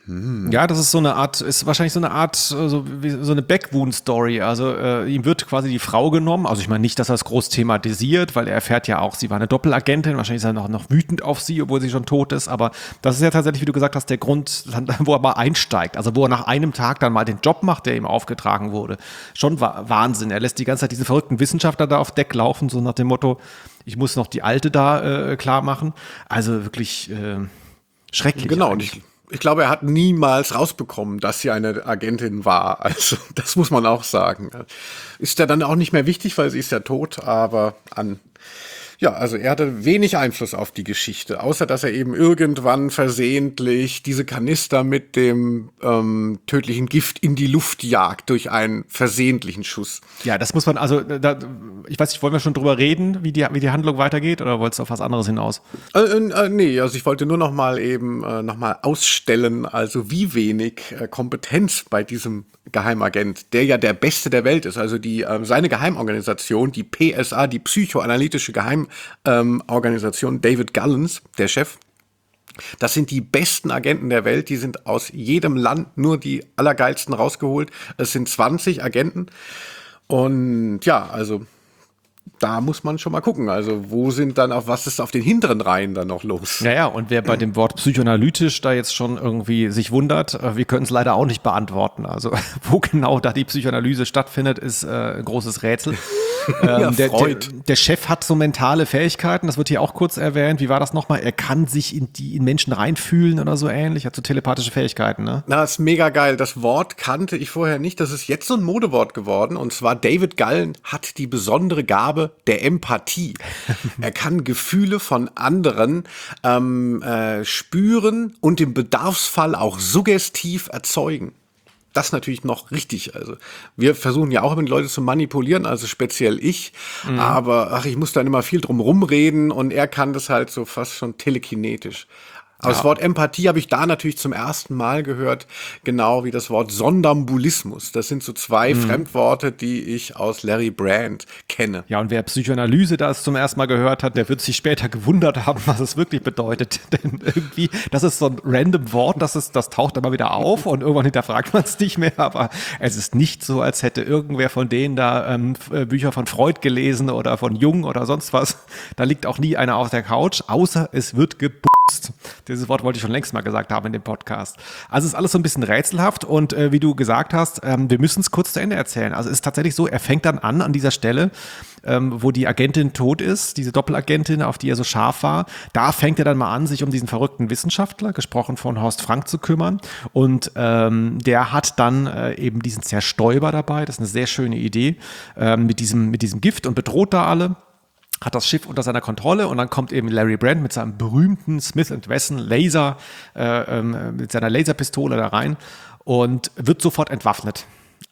Ja, das ist so eine Art, ist wahrscheinlich so eine Art, so, wie, so eine Backwound-Story. Also äh, ihm wird quasi die Frau genommen. Also ich meine nicht, dass er es groß thematisiert, weil er erfährt ja auch, sie war eine Doppelagentin. Wahrscheinlich ist er noch, noch wütend auf sie, obwohl sie schon tot ist. Aber das ist ja tatsächlich, wie du gesagt hast, der Grund, wo er mal einsteigt. Also wo er nach einem Tag dann mal den Job macht, der ihm aufgetragen wurde. Schon wa- Wahnsinn. Er lässt die ganze Zeit diese verrückten Wissenschaftler da auf Deck laufen, so nach dem Motto, ich muss noch die Alte da äh, klar machen. Also wirklich äh, schrecklich. Genau, und eigentlich. ich, ich glaube, er hat niemals rausbekommen, dass sie eine Agentin war. Also das muss man auch sagen. Ist ja dann auch nicht mehr wichtig, weil sie ist ja tot, aber an ja, also er hatte wenig Einfluss auf die Geschichte, außer dass er eben irgendwann versehentlich diese Kanister mit dem ähm, tödlichen Gift in die Luft jagt durch einen versehentlichen Schuss. Ja, das muss man, also da, ich weiß nicht, wollen wir schon drüber reden, wie die, wie die Handlung weitergeht, oder wolltest du auf was anderes hinaus? Äh, äh, nee, also ich wollte nur noch mal eben äh, noch mal ausstellen, also wie wenig äh, Kompetenz bei diesem Geheimagent, der ja der Beste der Welt ist. Also die äh, seine Geheimorganisation, die P S A, die psychoanalytische Geheimorganisation, ähm, David Gullens, der Chef, das sind die besten Agenten der Welt, die sind aus jedem Land nur die allergeilsten rausgeholt. Es sind zwanzig Agenten und ja, also da muss man schon mal gucken. Also wo sind dann auf was ist auf den hinteren Reihen dann noch los? Ja, ja, und wer bei dem Wort psychoanalytisch da jetzt schon irgendwie sich wundert, äh, wir können es leider auch nicht beantworten. Also wo genau da die Psychoanalyse stattfindet, ist äh, ein großes Rätsel. ähm, Ja, der, der, Freud. der Chef hat so mentale Fähigkeiten, das wird hier auch kurz erwähnt. Wie war das nochmal? Er kann sich in die in Menschen reinfühlen oder so ähnlich. Hat so telepathische Fähigkeiten, ne? Na, ist mega geil. Das Wort kannte ich vorher nicht. Das ist jetzt so ein Modewort geworden. Und zwar David Gallen hat die besondere Gabe der Empathie. Er kann Gefühle von anderen ähm, äh, spüren und im Bedarfsfall auch suggestiv erzeugen. Das natürlich noch richtig. Also wir versuchen ja auch immer die Leute zu manipulieren, also speziell ich. Mhm. Aber ach, ich muss dann immer viel drum rumreden und er kann das halt so fast schon telekinetisch. Aber ja. Das Wort Empathie habe ich da natürlich zum ersten Mal gehört, genau wie das Wort Somnambulismus. Das sind so zwei mhm. Fremdworte, die ich aus Larry Brand kenne. Ja, und wer Psychoanalyse das zum ersten Mal gehört hat, der wird sich später gewundert haben, was es wirklich bedeutet. Denn irgendwie, das ist so ein random Wort, das, ist, das taucht immer wieder auf und irgendwann hinterfragt man es nicht mehr. Aber es ist nicht so, als hätte irgendwer von denen da ähm, Bücher von Freud gelesen oder von Jung oder sonst was. Da liegt auch nie einer auf der Couch, außer es wird gebumst. Dieses Wort wollte ich schon längst mal gesagt haben in dem Podcast. Also es ist alles so ein bisschen rätselhaft und äh, wie du gesagt hast, ähm, wir müssen es kurz zu Ende erzählen. Also es ist tatsächlich so, er fängt dann an, an dieser Stelle, ähm, wo die Agentin tot ist, diese Doppelagentin, auf die er so scharf war. Da fängt er dann mal an, sich um diesen verrückten Wissenschaftler, gesprochen von Horst Frank, zu kümmern. Und ähm, der hat dann äh, eben diesen Zerstäuber dabei. Das ist eine sehr schöne Idee, ähm, mit diesem, mit diesem Gift und bedroht da alle. Hat das Schiff unter seiner Kontrolle und dann kommt eben Larry Brand mit seinem berühmten Smith and Wesson Laser, äh, ähm, mit seiner Laserpistole da rein und wird sofort entwaffnet.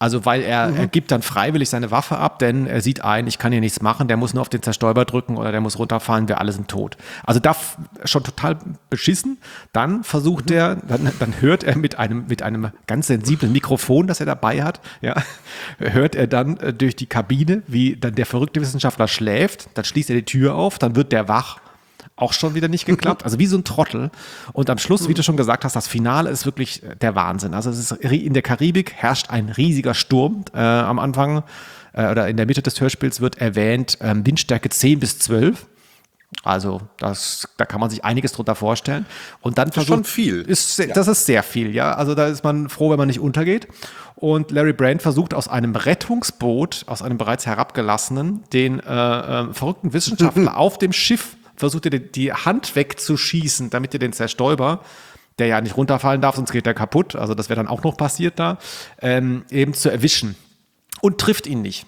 Also weil er, mhm. er gibt dann freiwillig seine Waffe ab, denn er sieht ein, ich kann hier nichts machen, der muss nur auf den Zerstäuber drücken oder der muss runterfallen, wir alle sind tot. Also da f- schon total beschissen. Dann versucht mhm. er, dann, dann hört er mit einem, mit einem ganz sensiblen Mikrofon, das er dabei hat, ja, hört er dann äh, durch die Kabine, wie dann der verrückte Wissenschaftler schläft, dann schließt er die Tür auf, dann wird der wach. Auch schon wieder nicht geklappt, also wie so ein Trottel. Und am Schluss, wie du schon gesagt hast, das Finale ist wirklich der Wahnsinn. Also es ist in der Karibik herrscht ein riesiger Sturm. Äh, am Anfang äh, oder in der Mitte des Hörspiels wird erwähnt äh, Windstärke zehn bis zwölf. Also das, da kann man sich einiges drunter vorstellen. Und dann versucht, das ist schon viel. Ist, das ist sehr viel, ja. Also da ist man froh, wenn man nicht untergeht. Und Larry Brand versucht aus einem Rettungsboot, aus einem bereits herabgelassenen, den äh, äh, verrückten Wissenschaftler auf dem Schiff versucht er die Hand wegzuschießen, damit er den Zerstäuber, der ja nicht runterfallen darf, sonst geht er kaputt, also das wäre dann auch noch passiert da, ähm, eben zu erwischen und trifft ihn nicht.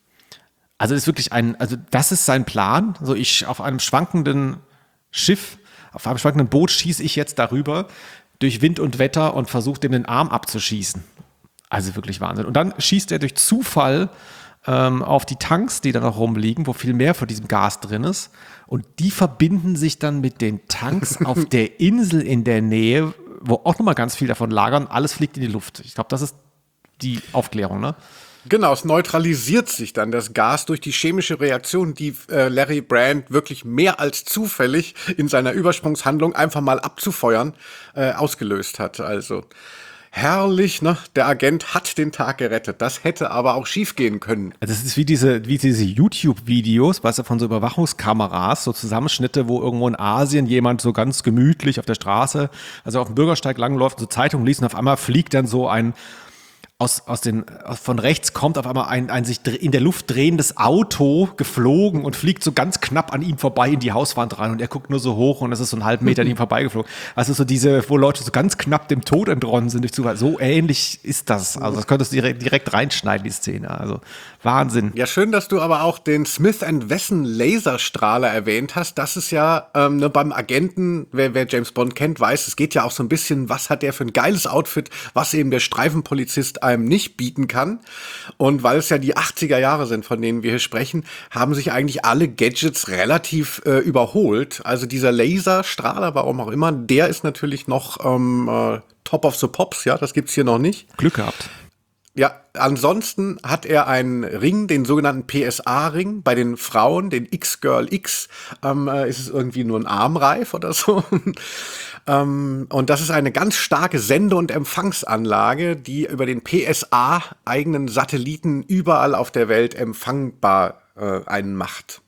Also das ist wirklich ein, also das ist sein Plan. So, ich auf einem schwankenden Schiff, auf einem schwankenden Boot schieße ich jetzt darüber durch Wind und Wetter und versuche dem den Arm abzuschießen. Also wirklich Wahnsinn. Und dann schießt er durch Zufall ähm, auf die Tanks, die da noch rumliegen, wo viel mehr von diesem Gas drin ist. Und die verbinden sich dann mit den Tanks auf der Insel in der Nähe, wo auch nochmal ganz viel davon lagern. Alles fliegt in die Luft. Ich glaube, das ist die Aufklärung, ne? Genau, es neutralisiert sich dann das Gas durch die chemische Reaktion, die äh, Larry Brand wirklich mehr als zufällig in seiner Übersprungshandlung einfach mal abzufeuern äh, ausgelöst hat. Also herrlich, ne? Der Agent hat den Tag gerettet. Das hätte aber auch schief gehen können. Das ist wie diese, wie diese YouTube-Videos, weißt du, von so Überwachungskameras, so Zusammenschnitte, wo irgendwo in Asien jemand so ganz gemütlich auf der Straße, also auf dem Bürgersteig langläuft, so Zeitung liest und auf einmal fliegt dann so ein Aus, aus den, aus, von rechts kommt auf einmal ein, ein sich in der Luft drehendes Auto geflogen und fliegt so ganz knapp an ihm vorbei in die Hauswand rein und er guckt nur so hoch und es ist so einen halben Meter an ihm vorbeigeflogen. Also so diese, wo Leute so ganz knapp dem Tod entronnen sind durch Zufall. So ähnlich ist das. Also das könntest du direkt, direkt reinschneiden, die Szene. Also Wahnsinn. Ja, schön, dass du aber auch den Smith and Wesson Laserstrahler erwähnt hast. Das ist ja ähm, ne, beim Agenten, wer, wer James Bond kennt, weiß, es geht ja auch so ein bisschen, was hat der für ein geiles Outfit, was eben der Streifenpolizist einem nicht bieten kann. Und weil es ja die achtziger Jahre sind, von denen wir hier sprechen, haben sich eigentlich alle Gadgets relativ äh, überholt. Also dieser Laserstrahler, warum auch immer, der ist natürlich noch ähm, äh, Top of the Pops, ja, das gibt's hier noch nicht. Glück gehabt. Ja, ansonsten hat er einen Ring, den sogenannten P S A-Ring. Bei den Frauen, den X-Girl X, ähm, äh, ist es irgendwie nur ein Armreif oder so. ähm, und das ist eine ganz starke Sende- und Empfangsanlage, die über den P S A-eigenen Satelliten überall auf der Welt empfangbar äh, einen macht.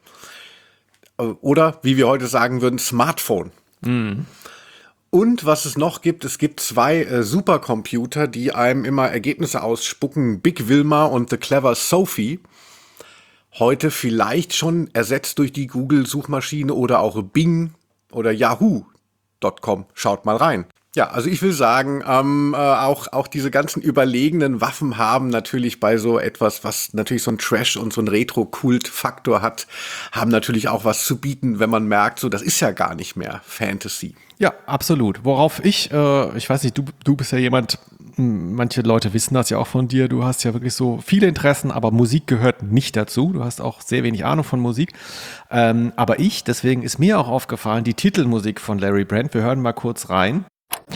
Oder, wie wir heute sagen würden, Smartphone. Mhm. Und was es noch gibt, es gibt zwei äh, Supercomputer, die einem immer Ergebnisse ausspucken. Big Wilma und The Clever Sophie. Heute vielleicht schon ersetzt durch die Google-Suchmaschine oder auch Bing oder Yahoo Punkt com. Schaut mal rein. Ja, also ich will sagen, ähm, äh, auch, auch diese ganzen überlegenen Waffen haben natürlich bei so etwas, was natürlich so ein Trash und so ein Retro-Kult-Faktor hat, haben natürlich auch was zu bieten, wenn man merkt, so das ist ja gar nicht mehr Fantasy. Ja, absolut. Worauf ich, äh, ich weiß nicht, du, du bist ja jemand, manche Leute wissen das ja auch von dir, du hast ja wirklich so viele Interessen, aber Musik gehört nicht dazu. Du hast auch sehr wenig Ahnung von Musik. Ähm, aber ich, deswegen ist mir auch aufgefallen, die Titelmusik von Larry Brand, wir hören mal kurz rein.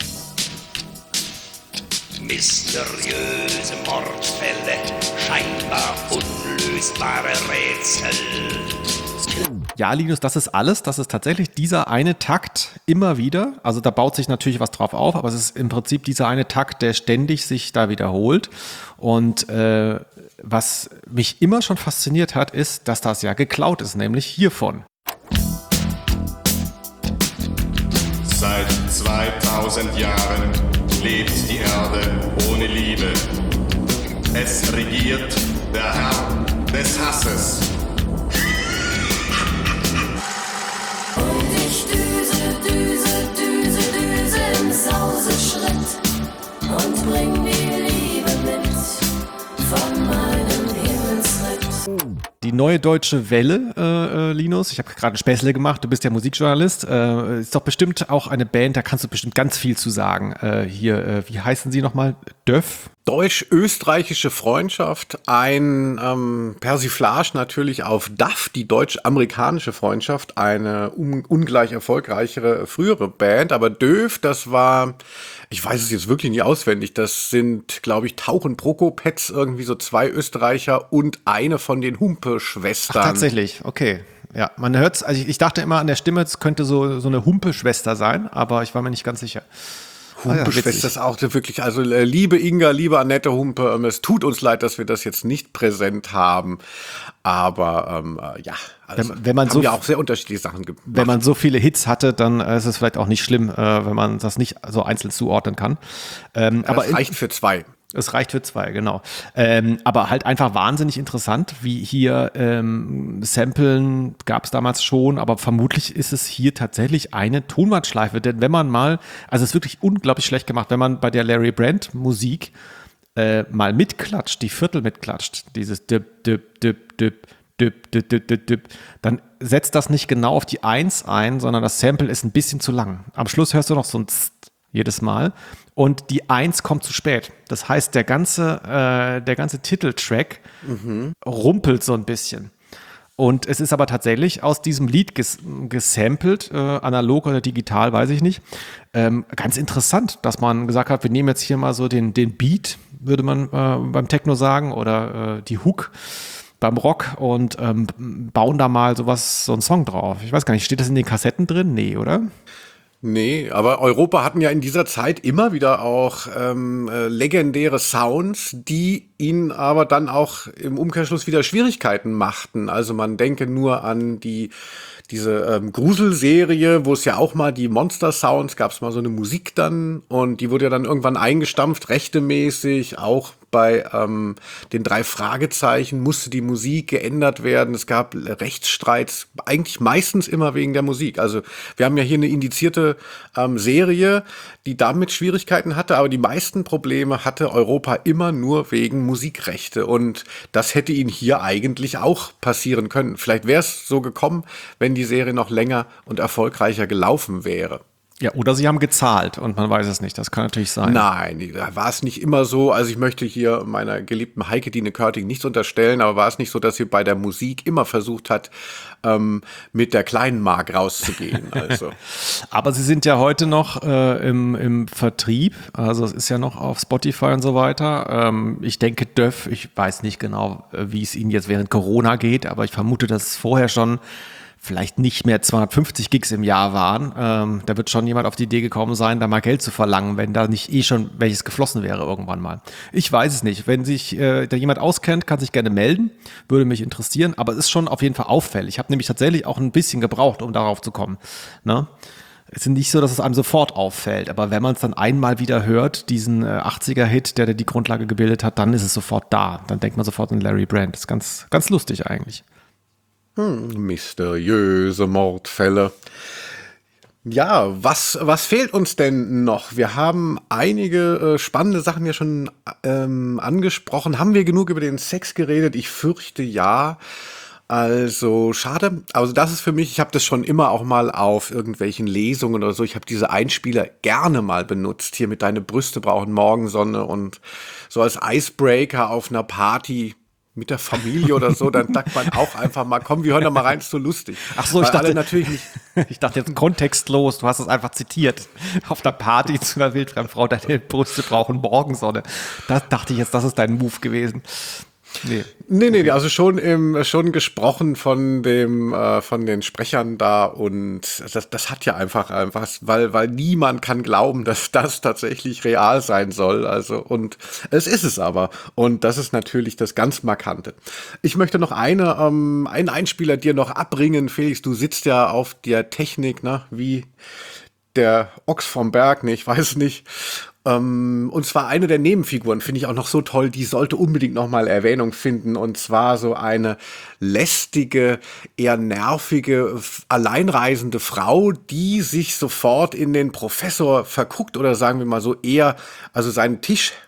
Mysteriöse Mordfälle, scheinbar unlösbare Rätsel. Ja, Linus, das ist alles. Das ist tatsächlich dieser eine Takt immer wieder. Also da baut sich natürlich was drauf auf, aber es ist im Prinzip dieser eine Takt, der ständig sich da wiederholt. Und äh, was mich immer schon fasziniert hat, ist, dass das ja geklaut ist, nämlich hiervon. Seit zweitausend Jahren lebt die Erde ohne Liebe. Es regiert der Herr des Hasses. Und ich düse, düse, düse, düse im Sauseschritt und bring die Liebe mit von meinem Himmelsritt. Die Neue Deutsche Welle, äh, äh, Linus, ich habe gerade ein Späßle gemacht, du bist ja Musikjournalist, äh, ist doch bestimmt auch eine Band, da kannst du bestimmt ganz viel zu sagen. Äh, hier, äh, wie heißen sie nochmal? Döff? deutsch-österreichische Freundschaft, ein ähm, Persiflage natürlich auf D A F, die deutsch-amerikanische Freundschaft, eine un- ungleich erfolgreichere frühere Band, aber D Ö F, das war, ich weiß es jetzt wirklich nicht auswendig, das sind, glaube ich, Tauchen Prokopetz, irgendwie so zwei Österreicher und eine von den Humpe-Schwestern. Ach, tatsächlich, okay. Ja, man hört's, also ich, ich dachte immer an der Stimme, es könnte so, so eine Humpe-Schwester sein, aber ich war mir nicht ganz sicher. Humpe-Schwester ist auch wirklich, also äh, liebe Inga, liebe Annette Humpe, ähm, es tut uns leid, dass wir das jetzt nicht präsent haben, aber ähm, äh, ja, also wenn, wenn man haben so ja auch sehr unterschiedliche Sachen gemacht. Wenn man so viele Hits hatte, dann äh, ist es vielleicht auch nicht schlimm, äh, wenn man das nicht so einzeln zuordnen kann. Ähm, ja, aber es reicht für zwei. Es reicht für zwei, genau. Ähm, aber halt einfach wahnsinnig interessant, wie hier ähm, Samplen gab es damals schon, aber vermutlich ist es hier tatsächlich eine Tonbandschleife. Denn wenn man mal, also es ist wirklich unglaublich schlecht gemacht, wenn man bei der Larry Brand Musik äh, mal mitklatscht, die Viertel mitklatscht, dieses Dip, Dip, Dip, Dip, Dip, Dip, Dip, Dip, Dip, dann setzt das nicht genau auf die Eins ein, sondern das Sample ist ein bisschen zu lang. Am Schluss hörst du noch so ein Tst jedes Mal. Und die Eins kommt zu spät. Das heißt, der ganze, äh, der ganze Titeltrack mhm. rumpelt so ein bisschen. Und es ist aber tatsächlich aus diesem Lied ges- gesampelt, äh, analog oder digital, weiß ich nicht. Ähm, ganz interessant, dass man gesagt hat, wir nehmen jetzt hier mal so den, den Beat, würde man äh, beim Techno sagen, oder äh, die Hook beim Rock und ähm, bauen da mal sowas, so einen Song drauf. Ich weiß gar nicht, steht das in den Kassetten drin? Nee, oder? Nee, aber Europa hatten ja in dieser Zeit immer wieder auch ähm, äh, legendäre Sounds, die ihnen aber dann auch im Umkehrschluss wieder Schwierigkeiten machten. Also man denke nur an die diese ähm, Gruselserie, wo es ja auch mal die Monster-Sounds, gab es mal so eine Musik dann und die wurde ja dann irgendwann eingestampft, rechtemäßig, auch bei ähm, den drei Fragezeichen musste die Musik geändert werden. Es gab Rechtsstreits, eigentlich meistens immer wegen der Musik. Also wir haben ja hier eine indizierte ähm, Serie, die damit Schwierigkeiten hatte, aber die meisten Probleme hatte Europa immer nur wegen Musikrechte. Und das hätte ihnen hier eigentlich auch passieren können. Vielleicht wäre es so gekommen, wenn die Serie noch länger und erfolgreicher gelaufen wäre. Ja, oder sie haben gezahlt und man weiß es nicht. Das kann natürlich sein. Nein, da war es nicht immer so. Also ich möchte hier meiner geliebten Heike-Dine Körting nichts unterstellen, aber war es nicht so, dass sie bei der Musik immer versucht hat, ähm, mit der kleinen Mark rauszugehen. Also. Aber sie sind ja heute noch äh, im, im Vertrieb. Also es ist ja noch auf Spotify und so weiter. Ähm, ich denke, D Ö F, ich weiß nicht genau, wie es ihnen jetzt während Corona geht, aber ich vermute, dass es vorher schon vielleicht nicht mehr zweihundertfünfzig Gigs im Jahr waren. Ähm, da wird schon jemand auf die Idee gekommen sein, da mal Geld zu verlangen, wenn da nicht eh schon welches geflossen wäre irgendwann mal. Ich weiß es nicht. Wenn sich äh, da jemand auskennt, kann sich gerne melden. Würde mich interessieren. Aber es ist schon auf jeden Fall auffällig. Ich habe nämlich tatsächlich auch ein bisschen gebraucht, um darauf zu kommen. Ne? Es ist nicht so, dass es einem sofort auffällt. Aber wenn man es dann einmal wieder hört, diesen äh, achtziger-Hit, der, der die Grundlage gebildet hat, dann ist es sofort da. Dann denkt man sofort an Larry Brand. Das ist ganz, ganz lustig eigentlich. Hm, mysteriöse Mordfälle. Ja, was, was fehlt uns denn noch? Wir haben einige äh, spannende Sachen ja schon ähm, angesprochen. Haben wir genug über den Sex geredet? Ich fürchte ja. Also schade. Also das ist für mich, ich habe das schon immer auch mal auf irgendwelchen Lesungen oder so. Ich habe diese Einspieler gerne mal benutzt. Hier mit Deine Brüste brauchen Morgensonne und so als Icebreaker auf einer Party mit der Familie oder so, dann sagt man auch einfach mal, komm, wir hören da mal rein, ist so lustig. Ach so, ich Weil dachte alle natürlich nicht. Ich dachte jetzt kontextlos, du hast es einfach zitiert. Auf der Party zu einer wildfremden Frau, deine Brüste brauchen Morgensonne. Da dachte ich jetzt, das ist dein Move gewesen. Nee. Nee, nee, also schon im, schon gesprochen von dem, äh, von den Sprechern da und das, das hat ja einfach einfach, weil, weil niemand kann glauben, dass das tatsächlich real sein soll, also und es ist es aber und das ist natürlich das ganz Markante. Ich möchte noch eine, ähm, einen Einspieler dir noch abbringen, Felix, du sitzt ja auf der Technik, ne, wie der Ochs vom Berg, ne, ich weiß nicht. Um, und zwar eine der Nebenfiguren finde ich auch noch so toll, die sollte unbedingt noch mal Erwähnung finden. Und zwar so eine lästige, eher nervige, alleinreisende Frau, die sich sofort in den Professor verguckt oder sagen wir mal so eher, also seinen Tisch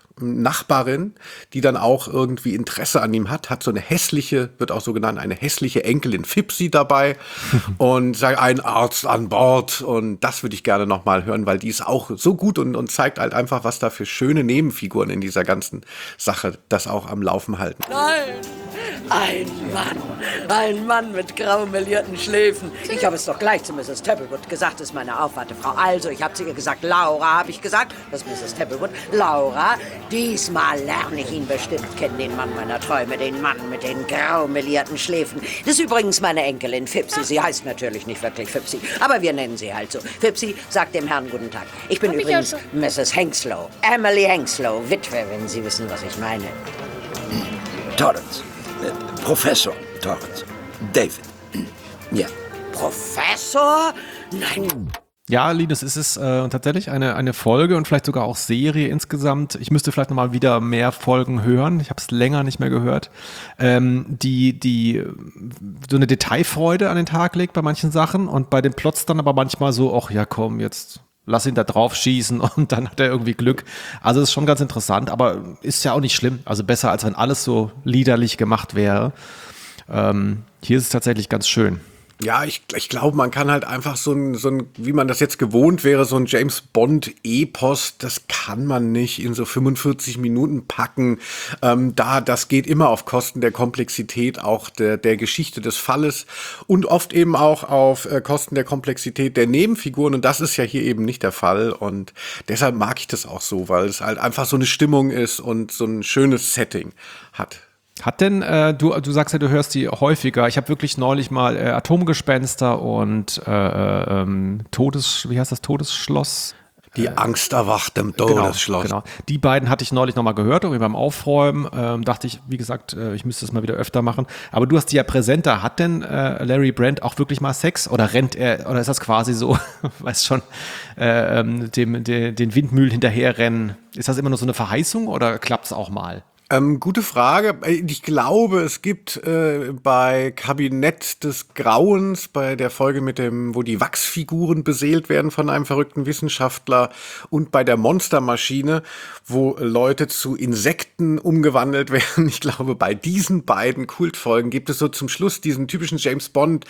Nachbarin, die dann auch irgendwie Interesse an ihm hat, hat so eine hässliche, wird auch so genannt, eine hässliche Enkelin Fipsi dabei und sagt, ein Arzt an Bord, und das würde ich gerne nochmal hören, weil die ist auch so gut und, und zeigt halt einfach, was da für schöne Nebenfiguren in dieser ganzen Sache das auch am Laufen halten. Nein, ein Mann, ein Mann mit grau melierten Schläfen. Ich habe es doch gleich zu Misses Tapplewood gesagt, ist meine Aufwartefrau. Also, ich habe zu ihr gesagt, Laura, habe ich gesagt, das ist Misses Tapplewood. Laura, diesmal lerne ich ihn bestimmt kennen, den Mann meiner Träume, den Mann mit den grau melierten Schläfen. Das ist übrigens meine Enkelin Fipsi. Sie heißt natürlich nicht wirklich Fipsi, aber wir nennen sie halt so. Fipsi, sagt dem Herrn guten Tag. Ich bin hab übrigens ich Misses Henslow, Emily Henslow, Witwe, wenn Sie wissen, was ich meine. Torrance. Äh, Professor Torrance. David. Ja. Professor? Nein. Ja, Linus, es ist äh, tatsächlich eine, eine Folge und vielleicht sogar auch Serie insgesamt. Ich müsste vielleicht nochmal wieder mehr Folgen hören. Ich habe es länger nicht mehr gehört. Ähm, die, die so eine Detailfreude an den Tag legt bei manchen Sachen und bei den Plots dann aber manchmal so, ach ja komm, jetzt lass ihn da drauf schießen und dann hat er irgendwie Glück. Also das ist schon ganz interessant, aber ist ja auch nicht schlimm. Also besser, als wenn alles so liederlich gemacht wäre. Ähm, hier ist es tatsächlich ganz schön. Ja, ich, ich glaube, man kann halt einfach so ein, so ein, wie man das jetzt gewohnt wäre, so ein James-Bond-Epos, das kann man nicht in so fünfundvierzig Minuten packen. Ähm, da, das geht immer auf Kosten der Komplexität auch der, der Geschichte des Falles und oft eben auch auf äh, Kosten der Komplexität der Nebenfiguren. Und das ist ja hier eben nicht der Fall. Und deshalb mag ich das auch so, weil es halt einfach so eine Stimmung ist und so ein schönes Setting hat. Hat denn, äh, du, du sagst ja, du hörst die häufiger. Ich habe wirklich neulich mal äh, Atomgespenster und äh, ähm, Todes, wie heißt das, Todesschloss? Die Angst erwacht im Todesschloss. Genau, genau. Die beiden hatte ich neulich nochmal gehört, irgendwie beim Aufräumen. Ähm, dachte ich, wie gesagt, äh, ich müsste es mal wieder öfter machen. Aber du hast die ja präsenter. Hat denn äh, Larry Brand auch wirklich mal Sex? Oder rennt er, oder ist das quasi so, weißt schon, äh, dem, de, den Windmühlen hinterherrennen? Ist das immer nur so eine Verheißung oder klappt es auch mal? Ähm, gute Frage. Ich glaube, es gibt äh, bei Kabinett des Grauens, bei der Folge mit dem, wo die Wachsfiguren beseelt werden von einem verrückten Wissenschaftler, und bei der Monstermaschine, wo Leute zu Insekten umgewandelt werden. Ich glaube, bei diesen beiden Kultfolgen gibt es so zum Schluss diesen typischen James Bond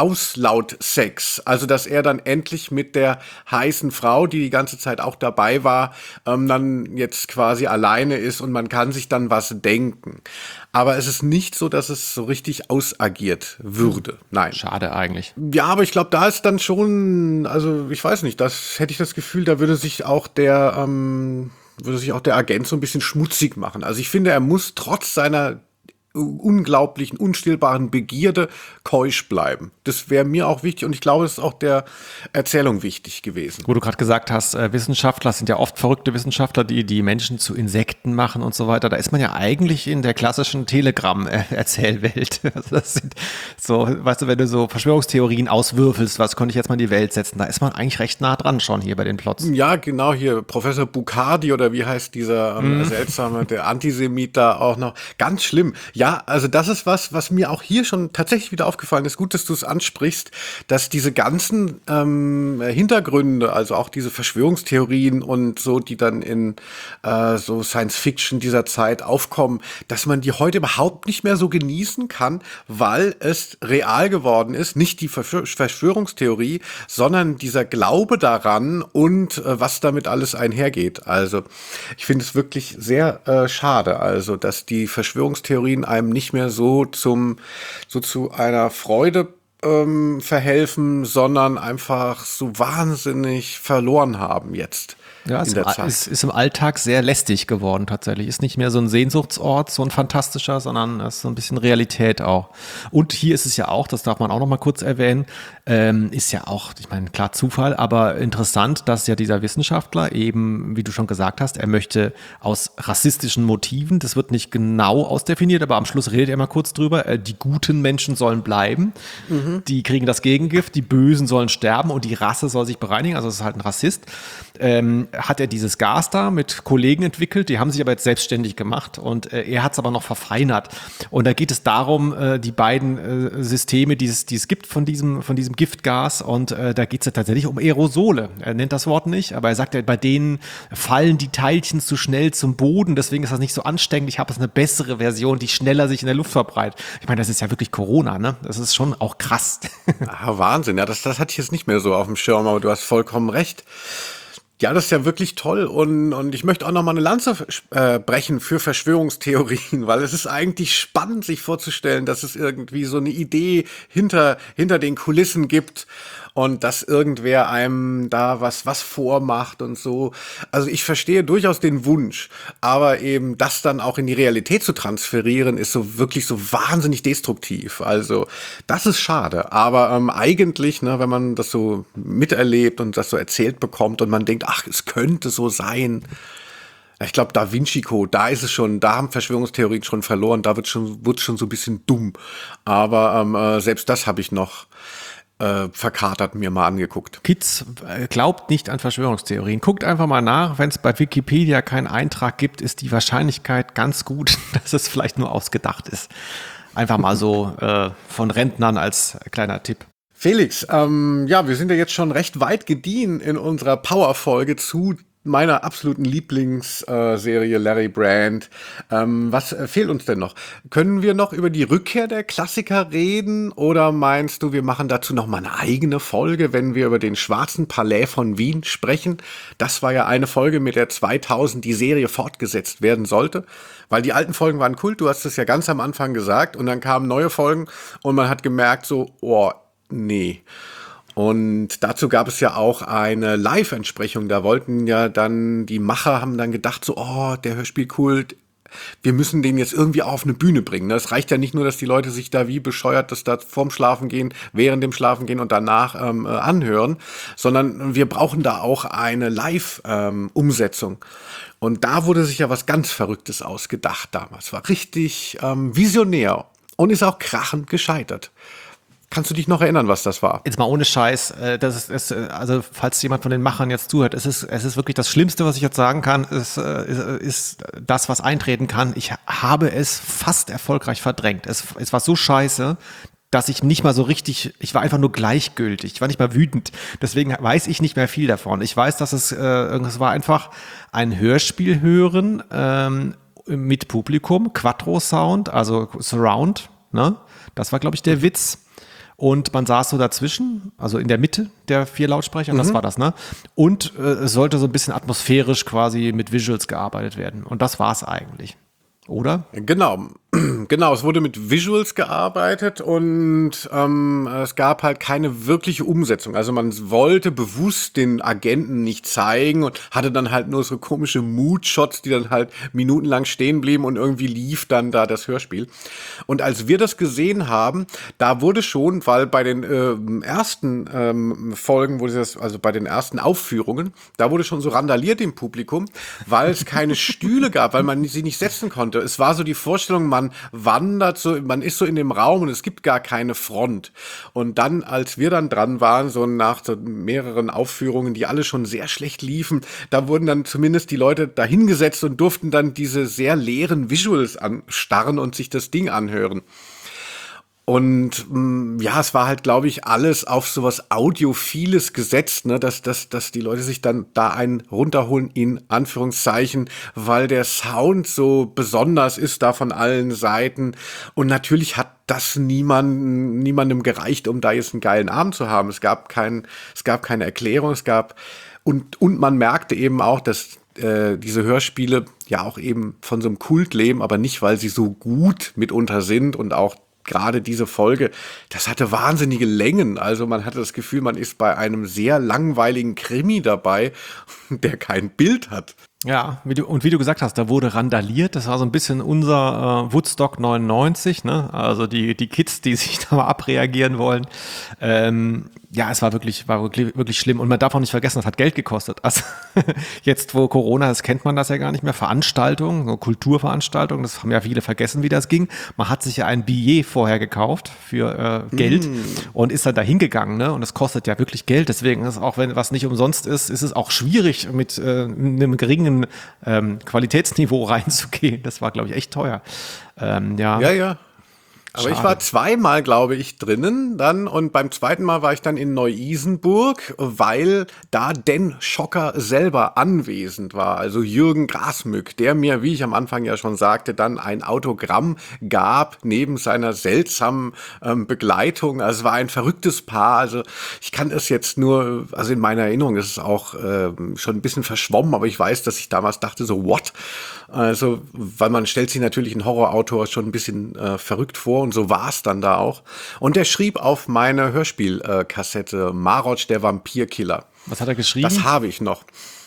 Auslaut-Sex. Also, dass er dann endlich mit der heißen Frau, die die ganze Zeit auch dabei war, ähm, dann jetzt quasi alleine ist und man kann sich dann was denken. Aber es ist nicht so, dass es so richtig ausagiert würde. Nein. Schade eigentlich. Ja, aber ich glaube, da ist dann schon, also ich weiß nicht, das hätte ich das Gefühl, da würde sich auch der, ähm, würde sich auch der Agent so ein bisschen schmutzig machen. Also ich finde, er muss trotz seiner unglaublichen, unstillbaren Begierde keusch bleiben. Das wäre mir auch wichtig und ich glaube, es ist auch der Erzählung wichtig gewesen. Wo du gerade gesagt hast, äh, Wissenschaftler sind ja oft verrückte Wissenschaftler, die die Menschen zu Insekten machen und so weiter. Da ist man ja eigentlich in der klassischen Telegram-Erzählwelt. Also das sind so, weißt du, wenn du so Verschwörungstheorien auswürfelst, was könnte ich jetzt mal in die Welt setzen, da ist man eigentlich recht nah dran schon hier bei den Plots. Ja, genau, hier Professor Bucardi oder wie heißt dieser ähm, mm. seltsame, der Antisemit da auch noch. Ganz schlimm. Ja, also das ist was, was mir auch hier schon tatsächlich wieder aufgefallen ist. Gut, dass du es ansprichst, dass diese ganzen ähm, Hintergründe, also auch diese Verschwörungstheorien und so, die dann in äh, so Science-Fiction dieser Zeit aufkommen, dass man die heute überhaupt nicht mehr so genießen kann, weil es real geworden ist. Nicht die Verschwör- Verschwörungstheorie, sondern dieser Glaube daran und äh, was damit alles einhergeht. Also ich finde es wirklich sehr äh, schade, also dass die Verschwörungstheorien einem nicht mehr so zum so zu einer Freude ähm, verhelfen, sondern einfach so wahnsinnig verloren haben jetzt. Ja, es ist, ist im Alltag sehr lästig geworden tatsächlich. Ist nicht mehr so ein Sehnsuchtsort, so ein fantastischer, sondern es ist so ein bisschen Realität auch. Und hier ist es ja auch, das darf man auch noch mal kurz erwähnen, ähm, ist ja auch, ich meine, klar Zufall, aber interessant, dass ja dieser Wissenschaftler eben, wie du schon gesagt hast, er möchte aus rassistischen Motiven, das wird nicht genau ausdefiniert, aber am Schluss redet er mal kurz drüber, äh, die guten Menschen sollen bleiben, mhm. die kriegen das Gegengift, die Bösen sollen sterben und die Rasse soll sich bereinigen, also es ist halt ein Rassist. Ähm, hat er dieses Gas da mit Kollegen entwickelt, die haben sich aber jetzt selbstständig gemacht und äh, er hat es aber noch verfeinert. Und da geht es darum, äh, die beiden äh, Systeme, die es, die es gibt von diesem, von diesem Giftgas und äh, da geht es ja tatsächlich um Aerosole. Er nennt das Wort nicht, aber er sagt ja, bei denen fallen die Teilchen zu schnell zum Boden, deswegen ist das nicht so ansteckend. Ich habe jetzt eine bessere Version, die schneller sich in der Luft verbreitet. Ich meine, das ist ja wirklich Corona, ne? Das ist schon auch krass. Ah, Wahnsinn, ja, das, das hatte ich jetzt nicht mehr so auf dem Schirm, aber du hast vollkommen recht. Ja, das ist ja wirklich toll und, und ich möchte auch noch mal eine Lanze äh, brechen für Verschwörungstheorien, weil es ist eigentlich spannend, sich vorzustellen, dass es irgendwie so eine Idee hinter, hinter den Kulissen gibt und dass irgendwer einem da was, was vormacht und so. Also ich verstehe durchaus den Wunsch, aber eben das dann auch in die Realität zu transferieren, ist so wirklich so wahnsinnig destruktiv. Also das ist schade, aber ähm, eigentlich, ne, wenn man das so miterlebt und das so erzählt bekommt und man denkt, ach, es könnte so sein. Ich glaube, Da Vinci Code, da ist es schon, da haben Verschwörungstheorien schon verloren, da wird schon, wird schon so ein bisschen dumm. Aber ähm, äh, selbst das habe ich noch äh, verkatert mir mal angeguckt. Kids, äh, glaubt nicht an Verschwörungstheorien. Guckt einfach mal nach, wenn es bei Wikipedia keinen Eintrag gibt, ist die Wahrscheinlichkeit ganz gut, dass es vielleicht nur ausgedacht ist. Einfach mal so äh, von Rentnern als kleiner Tipp. Felix, ähm, ja, wir sind ja jetzt schon recht weit gediehen in unserer Power-Folge zu meiner absoluten Lieblingsserie äh, Larry Brand. Ähm, was äh, fehlt uns denn noch? Können wir noch über die Rückkehr der Klassiker reden oder meinst du, wir machen dazu noch mal eine eigene Folge, wenn wir über den Schwarzen Palais von Wien sprechen? Das war ja eine Folge, mit der zweitausend die Serie fortgesetzt werden sollte, weil die alten Folgen waren Kult, du hast es ja ganz am Anfang gesagt und dann kamen neue Folgen und man hat gemerkt so, oh, nee. Und dazu gab es ja auch eine Live-Entsprechung. Da wollten ja dann, die Macher haben dann gedacht so, oh, der Hörspielkult, wir müssen den jetzt irgendwie auf eine Bühne bringen. Es reicht ja nicht nur, dass die Leute sich da wie bescheuert das da vorm Schlafengehen, während dem Schlafengehen und danach ähm, äh, anhören, sondern wir brauchen da auch eine Live-Umsetzung. Ähm, und da wurde sich ja was ganz Verrücktes ausgedacht damals. War richtig ähm, visionär und ist auch krachend gescheitert. Kannst du dich noch erinnern, was das war? Jetzt mal ohne Scheiß, äh, das ist, ist, also falls jemand von den Machern jetzt zuhört, es ist, es ist wirklich das Schlimmste, was ich jetzt sagen kann, ist, ist, ist das, was eintreten kann. Ich habe es fast erfolgreich verdrängt. Es, es war so scheiße, dass ich nicht mal so richtig, ich war einfach nur gleichgültig, ich war nicht mal wütend. Deswegen weiß ich nicht mehr viel davon. Ich weiß, dass es, äh, es war einfach ein Hörspiel hören ähm, mit Publikum, Quattro-Sound, also Surround, ne? Das war, glaube ich, der Witz. Und man saß so dazwischen, also in der Mitte der vier Lautsprecher, mhm. das war das, ne? Und äh, es sollte so ein bisschen atmosphärisch quasi mit Visuals gearbeitet werden. Und das war es eigentlich. Oder? Genau, genau. Es wurde mit Visuals gearbeitet und ähm, es gab halt keine wirkliche Umsetzung. Also man wollte bewusst den Agenten nicht zeigen und hatte dann halt nur so komische Mood-Shots, die dann halt minutenlang stehen blieben und irgendwie lief dann da das Hörspiel. Und als wir das gesehen haben, da wurde schon, weil bei den äh, ersten ähm, Folgen, wurde das, also bei den ersten Aufführungen, da wurde schon so randaliert im Publikum, weil es keine Stühle gab, weil man sie nicht setzen konnte. Es war so die Vorstellung, man wandert so, man ist so in dem Raum und es gibt gar keine Front. Und dann, als wir dann dran waren, so nach so mehreren Aufführungen, die alle schon sehr schlecht liefen, da wurden dann zumindest die Leute dahingesetzt und durften dann diese sehr leeren Visuals anstarren und sich das Ding anhören. Und mh, ja, es war halt, glaube ich, alles auf sowas Audiophiles gesetzt, ne, dass, dass, dass die Leute sich dann da einen runterholen, in Anführungszeichen, weil der Sound so besonders ist da von allen Seiten. Und natürlich hat das niemand, niemandem gereicht, um da jetzt einen geilen Abend zu haben. Es gab kein, es gab keine Erklärung, es gab, und, und man merkte eben auch, dass äh, diese Hörspiele ja auch eben von so einem Kult leben, aber nicht, weil sie so gut mitunter sind und auch gerade diese Folge, das hatte wahnsinnige Längen. Also man hatte das Gefühl, man ist bei einem sehr langweiligen Krimi dabei, der kein Bild hat. Ja, wie du, und wie du gesagt hast, da wurde randaliert. Das war so ein bisschen unser äh, Woodstock neunundneunzig, ne? Also die, die Kids, die sich da mal abreagieren wollen. Ähm, ja, es war wirklich, war wirklich, wirklich schlimm. Und man darf auch nicht vergessen, das hat Geld gekostet. Also jetzt, wo Corona ist, kennt man das ja gar nicht mehr. Veranstaltungen, so Kulturveranstaltungen, das haben ja viele vergessen, wie das ging. Man hat sich ja ein Billet vorher gekauft für äh, Geld mm. und ist dann da hingegangen. Ne? Und das kostet ja wirklich Geld. Deswegen ist auch, wenn was nicht umsonst ist, ist es auch schwierig, mit äh, einem geringen ähm, Qualitätsniveau reinzugehen. Das war, glaube ich, echt teuer. Ähm, ja, ja. ja. Aber Schade. Ich war zweimal, glaube ich, drinnen dann und beim zweiten Mal war ich dann in Neu-Isenburg, weil da Dan Schocker selber anwesend war, also Jürgen Grasmück, der mir, wie ich am Anfang ja schon sagte, dann ein Autogramm gab, neben seiner seltsamen ähm, Begleitung. Also es war ein verrücktes Paar, also ich kann es jetzt nur, also in meiner Erinnerung ist es auch äh, schon ein bisschen verschwommen, aber ich weiß, dass ich damals dachte so, what? Also, weil man stellt sich natürlich einen Horrorautor schon ein bisschen äh, verrückt vor und so war es dann da auch. Und der schrieb auf meine Hörspielkassette äh, Marotsch, der Vampirkiller. Was hat er geschrieben? Das habe ich noch.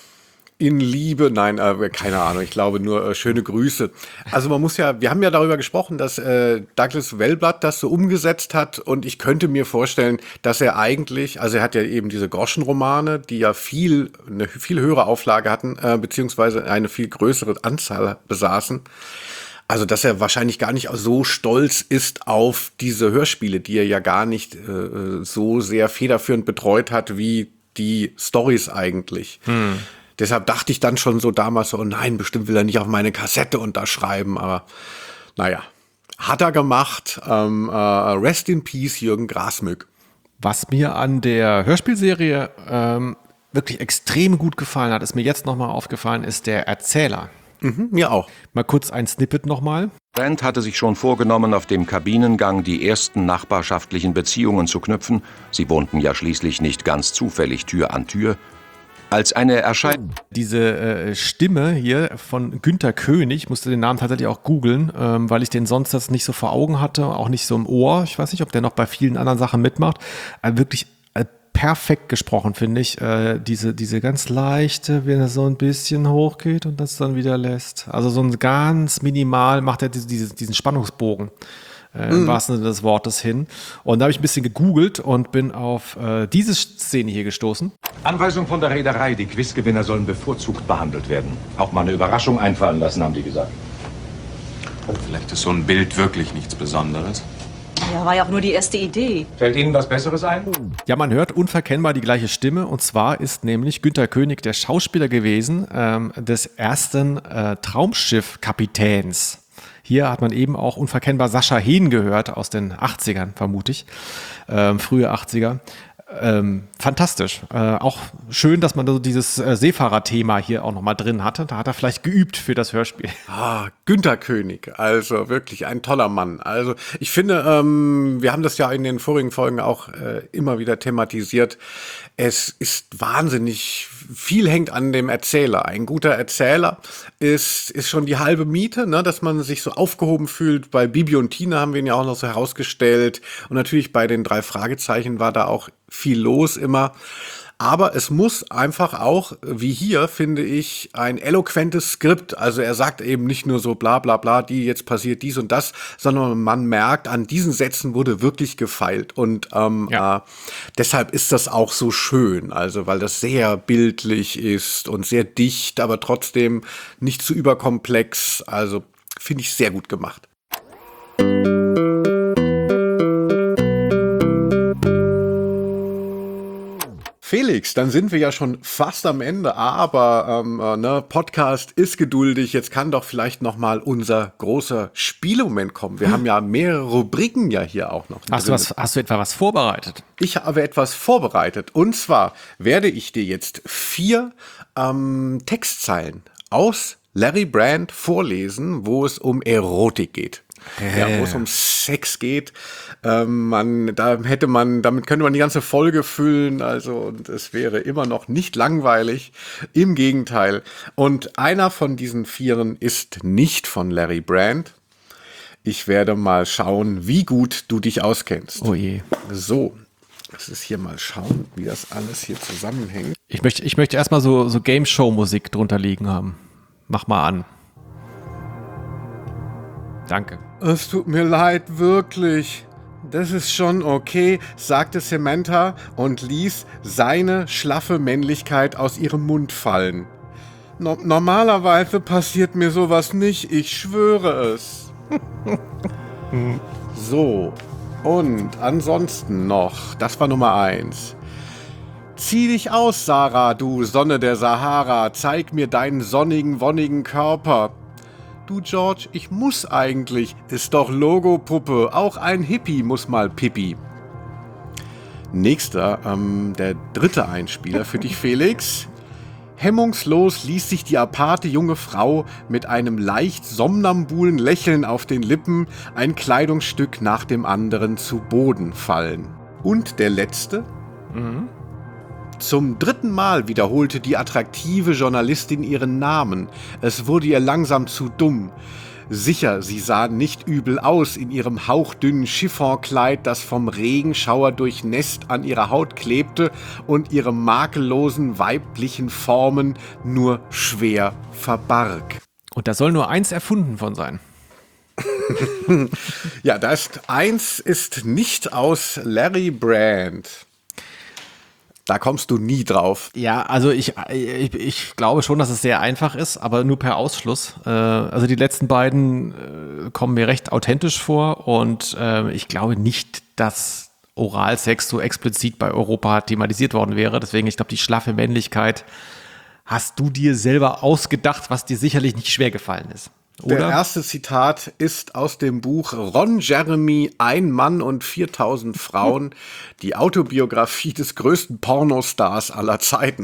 In Liebe, nein, äh, keine Ahnung, ich glaube nur äh, schöne Grüße. Also man muss ja, wir haben ja darüber gesprochen, dass äh, Douglas Wellblatt das so umgesetzt hat und ich könnte mir vorstellen, dass er eigentlich, also er hat ja eben diese Groschenromane, die ja viel, eine viel höhere Auflage hatten, äh, beziehungsweise eine viel größere Anzahl besaßen. Also, dass er wahrscheinlich gar nicht so stolz ist auf diese Hörspiele, die er ja gar nicht äh, so sehr federführend betreut hat, wie die Storys eigentlich. Hm. Deshalb dachte ich dann schon so damals so, oh nein, bestimmt will er nicht auf meine Kassette unterschreiben, aber naja, hat er gemacht. Ähm, äh, Rest in Peace, Jürgen Grasmück. Was mir an der Hörspielserie ähm, wirklich extrem gut gefallen hat, ist mir jetzt nochmal aufgefallen, ist der Erzähler. Mhm, mir auch. Mal kurz ein Snippet nochmal. Brand hatte sich schon vorgenommen, auf dem Kabinengang die ersten nachbarschaftlichen Beziehungen zu knüpfen. Sie wohnten ja schließlich nicht ganz zufällig Tür an Tür. Als eine Erscheinung. Diese äh, Stimme hier von Günter König, ich musste den Namen tatsächlich auch googeln, ähm, weil ich den sonst das nicht so vor Augen hatte, auch nicht so im Ohr. Ich weiß nicht, ob der noch bei vielen anderen Sachen mitmacht. Äh, wirklich äh, perfekt gesprochen, finde ich. Äh, diese, diese ganz leichte, wenn er so ein bisschen hochgeht und das dann wieder lässt. Also so ein ganz minimal macht er diese, diesen Spannungsbogen. Äh, im mhm. wahrsten Sinne des Wortes hin. Und da habe ich ein bisschen gegoogelt und bin auf äh, diese Szene hier gestoßen. Anweisung von der Reederei, die Quizgewinner sollen bevorzugt behandelt werden. Auch mal eine Überraschung einfallen lassen, haben die gesagt. Vielleicht ist so ein Bild wirklich nichts Besonderes. Ja, war ja auch nur die erste Idee. Fällt Ihnen was Besseres ein? Ja, man hört unverkennbar die gleiche Stimme. Und zwar ist nämlich Günter König der Schauspieler gewesen ähm, des ersten äh, Traumschiff-Kapitäns. Hier hat man eben auch unverkennbar Sascha Hehn gehört, aus den achtzigern, vermute ich, ähm, frühe achtziger. Ähm, fantastisch. Äh, auch schön, dass man so dieses äh, Seefahrer-Thema hier auch nochmal drin hatte. Da hat er vielleicht geübt für das Hörspiel. Ah, Günter König, also wirklich ein toller Mann. Also ich finde, ähm, wir haben das ja in den vorigen Folgen auch äh, immer wieder thematisiert. Es ist wahnsinnig, viel hängt an dem Erzähler. Ein guter Erzähler ist, ist schon die halbe Miete, ne, dass man sich so aufgehoben fühlt. Bei Bibi und Tina haben wir ihn ja auch noch so herausgestellt. Und natürlich bei den drei Fragezeichen war da auch viel los immer. Aber es muss einfach auch, wie hier, finde ich, ein eloquentes Skript. Also er sagt eben nicht nur so bla bla bla, die jetzt passiert dies und das, sondern man merkt, an diesen Sätzen wurde wirklich gefeilt. Und ähm, ja. äh, deshalb ist das auch so schön. Also weil das sehr bildlich ist und sehr dicht, aber trotzdem nicht zu überkomplex. Also finde ich sehr gut gemacht. Felix, dann sind wir ja schon fast am Ende, aber ähm, äh, ne, Podcast ist geduldig. Jetzt kann doch vielleicht noch mal unser großer Spielmoment kommen. Wir hm. haben ja mehrere Rubriken ja hier auch noch. Hast du, was, hast du etwa was vorbereitet? Ich habe etwas vorbereitet. Und zwar werde ich dir jetzt vier ähm, Textzeilen aus Larry Brand vorlesen, wo es um Erotik geht. Ja, wo es um Sex geht. Ähm, man, da hätte man, damit könnte man die ganze Folge füllen, also, und es wäre immer noch nicht langweilig. Im Gegenteil. Und einer von diesen Vieren ist nicht von Larry Brand. Ich werde mal schauen, wie gut du dich auskennst. Oh je. So. Lass es hier mal schauen, wie das alles hier zusammenhängt. Ich möchte, ich möchte erstmal so, so Game-Show-Musik drunter liegen haben. Mach mal an. Danke. Es tut mir leid, wirklich. Das ist schon okay, sagte Samantha und ließ seine schlaffe Männlichkeit aus ihrem Mund fallen. No- normalerweise passiert mir sowas nicht, ich schwöre es. So, und ansonsten noch, das war Nummer eins. Zieh dich aus, Sarah, du Sonne der Sahara, zeig mir deinen sonnigen, wonnigen Körper. Du, George, ich muss eigentlich, ist doch Logopuppe, auch ein Hippie muss mal Pipi. Nächster, ähm, der dritte Einspieler für dich, Felix. Hemmungslos ließ sich die aparte junge Frau mit einem leicht somnambulen Lächeln auf den Lippen ein Kleidungsstück nach dem anderen zu Boden fallen. Und der letzte? Mhm. Zum dritten Mal wiederholte die attraktive Journalistin ihren Namen. Es wurde ihr langsam zu dumm. Sicher, sie sah nicht übel aus in ihrem hauchdünnen Chiffonkleid, das vom Regenschauer durchnässt an ihrer Haut klebte und ihre makellosen weiblichen Formen nur schwer verbarg. Und da soll nur eins erfunden von sein. Ja, das eins ist nicht aus Larry Brand. Da kommst du nie drauf. Ja, also ich, ich, ich glaube schon, dass es sehr einfach ist, aber nur per Ausschluss. Äh, also die letzten beiden äh, kommen mir recht authentisch vor und äh, ich glaube nicht, dass Oralsex so explizit bei Europa thematisiert worden wäre. Deswegen, ich glaube, die schlaffe Männlichkeit hast du dir selber ausgedacht, was dir sicherlich nicht schwer gefallen ist. Oder? Der erste Zitat ist aus dem Buch Ron Jeremy, Ein Mann und viertausend Frauen, die Autobiografie des größten Pornostars aller Zeiten.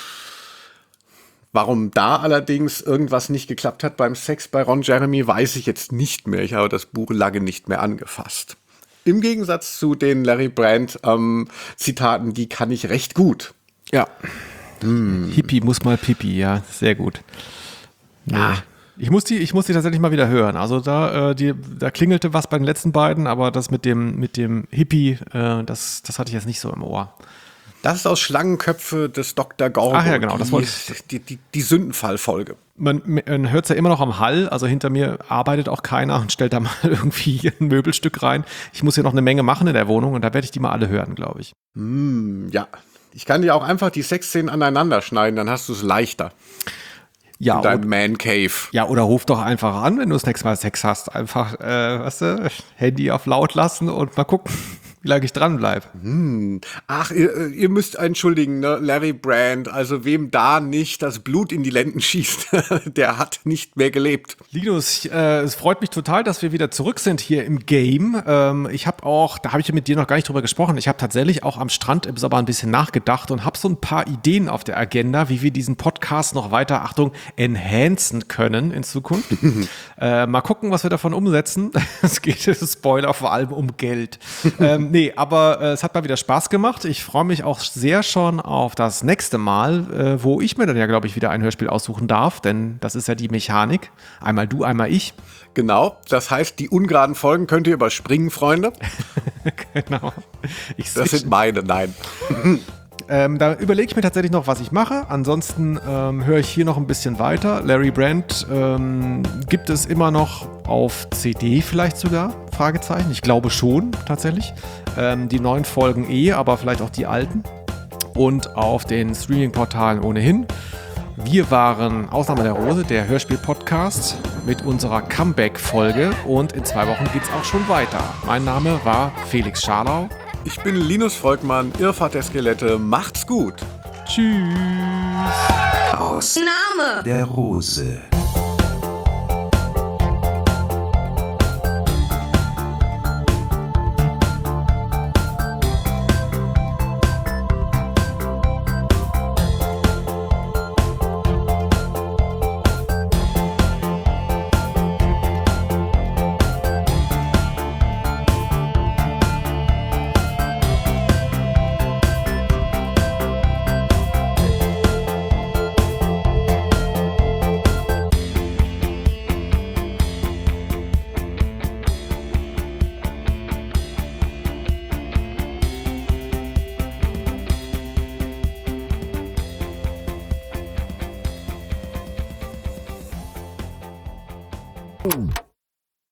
Warum da allerdings irgendwas nicht geklappt hat beim Sex bei Ron Jeremy, weiß ich jetzt nicht mehr. Ich habe das Buch lange nicht mehr angefasst. Im Gegensatz zu den Larry Brand ähm, Zitaten, die kann ich recht gut. Ja. Hm. Hippie muss mal Pipi, ja, sehr gut. Ja. Nee. Ich muss die, ich muss die tatsächlich mal wieder hören. Also da, äh, die, da klingelte was bei den letzten beiden, aber das mit dem, mit dem Hippie, äh, das, das hatte ich jetzt nicht so im Ohr. Das ist aus Schlangenköpfe des Doktor Gorgo. Ach ja, genau. Das wollte die, die, die Sündenfallfolge. Man, man hört es ja immer noch am Hall. Also hinter mir arbeitet auch keiner und stellt da mal irgendwie ein Möbelstück rein. Ich muss hier noch eine Menge machen in der Wohnung und da werde ich die mal alle hören, glaube ich. Mm, ja, ich kann dir auch einfach die Sexszenen aneinander schneiden, dann hast du es leichter. Ja, in deinem Man Cave. Ja, oder ruf doch einfach an, wenn du das nächste Mal Sex hast. Einfach, äh, weißt du, Handy auf laut lassen und mal gucken, wie lange ich dranbleibe. Hm. Ach, ihr, ihr müsst entschuldigen, ne? Larry Brand, also wem da nicht das Blut in die Lenden schießt, der hat nicht mehr gelebt. Linus, äh, es freut mich total, dass wir wieder zurück sind hier im Game. Ähm, ich habe auch, da habe ich mit dir noch gar nicht drüber gesprochen, ich habe tatsächlich auch am Strand im Sommer ein bisschen nachgedacht und habe so ein paar Ideen auf der Agenda, wie wir diesen Podcast noch weiter, Achtung, enhancen können in Zukunft. äh, mal gucken, was wir davon umsetzen. Es geht, Spoiler, vor allem um Geld. ähm, nee, aber äh, es hat mal wieder Spaß gemacht. Ich freue mich auch sehr schon auf das nächste Mal, äh, wo ich mir dann ja, glaube ich, wieder ein Hörspiel aussuchen darf, denn das ist ja die Mechanik. Einmal du, einmal ich. Genau, das heißt, die ungeraden Folgen könnt ihr überspringen, Freunde. Genau. Ich das sind meine, nein. Ähm, da überlege ich mir tatsächlich noch, was ich mache. Ansonsten ähm, höre ich hier noch ein bisschen weiter. Larry Brand ähm, gibt es immer noch auf C D vielleicht sogar? Fragezeichen. Ich glaube schon, tatsächlich. Ähm, die neuen Folgen eh, aber vielleicht auch die alten. Und auf den Streaming-Portalen ohnehin. Wir waren Ausnahme der Rose, der Hörspiel-Podcast mit unserer Comeback-Folge. Und in zwei Wochen geht es auch schon weiter. Mein Name war Felix Scharlau. Ich bin Linus Volkmann, Irrfahrt der Skelette. Macht's gut. Tschüss. Aus Name der Rose. Oh.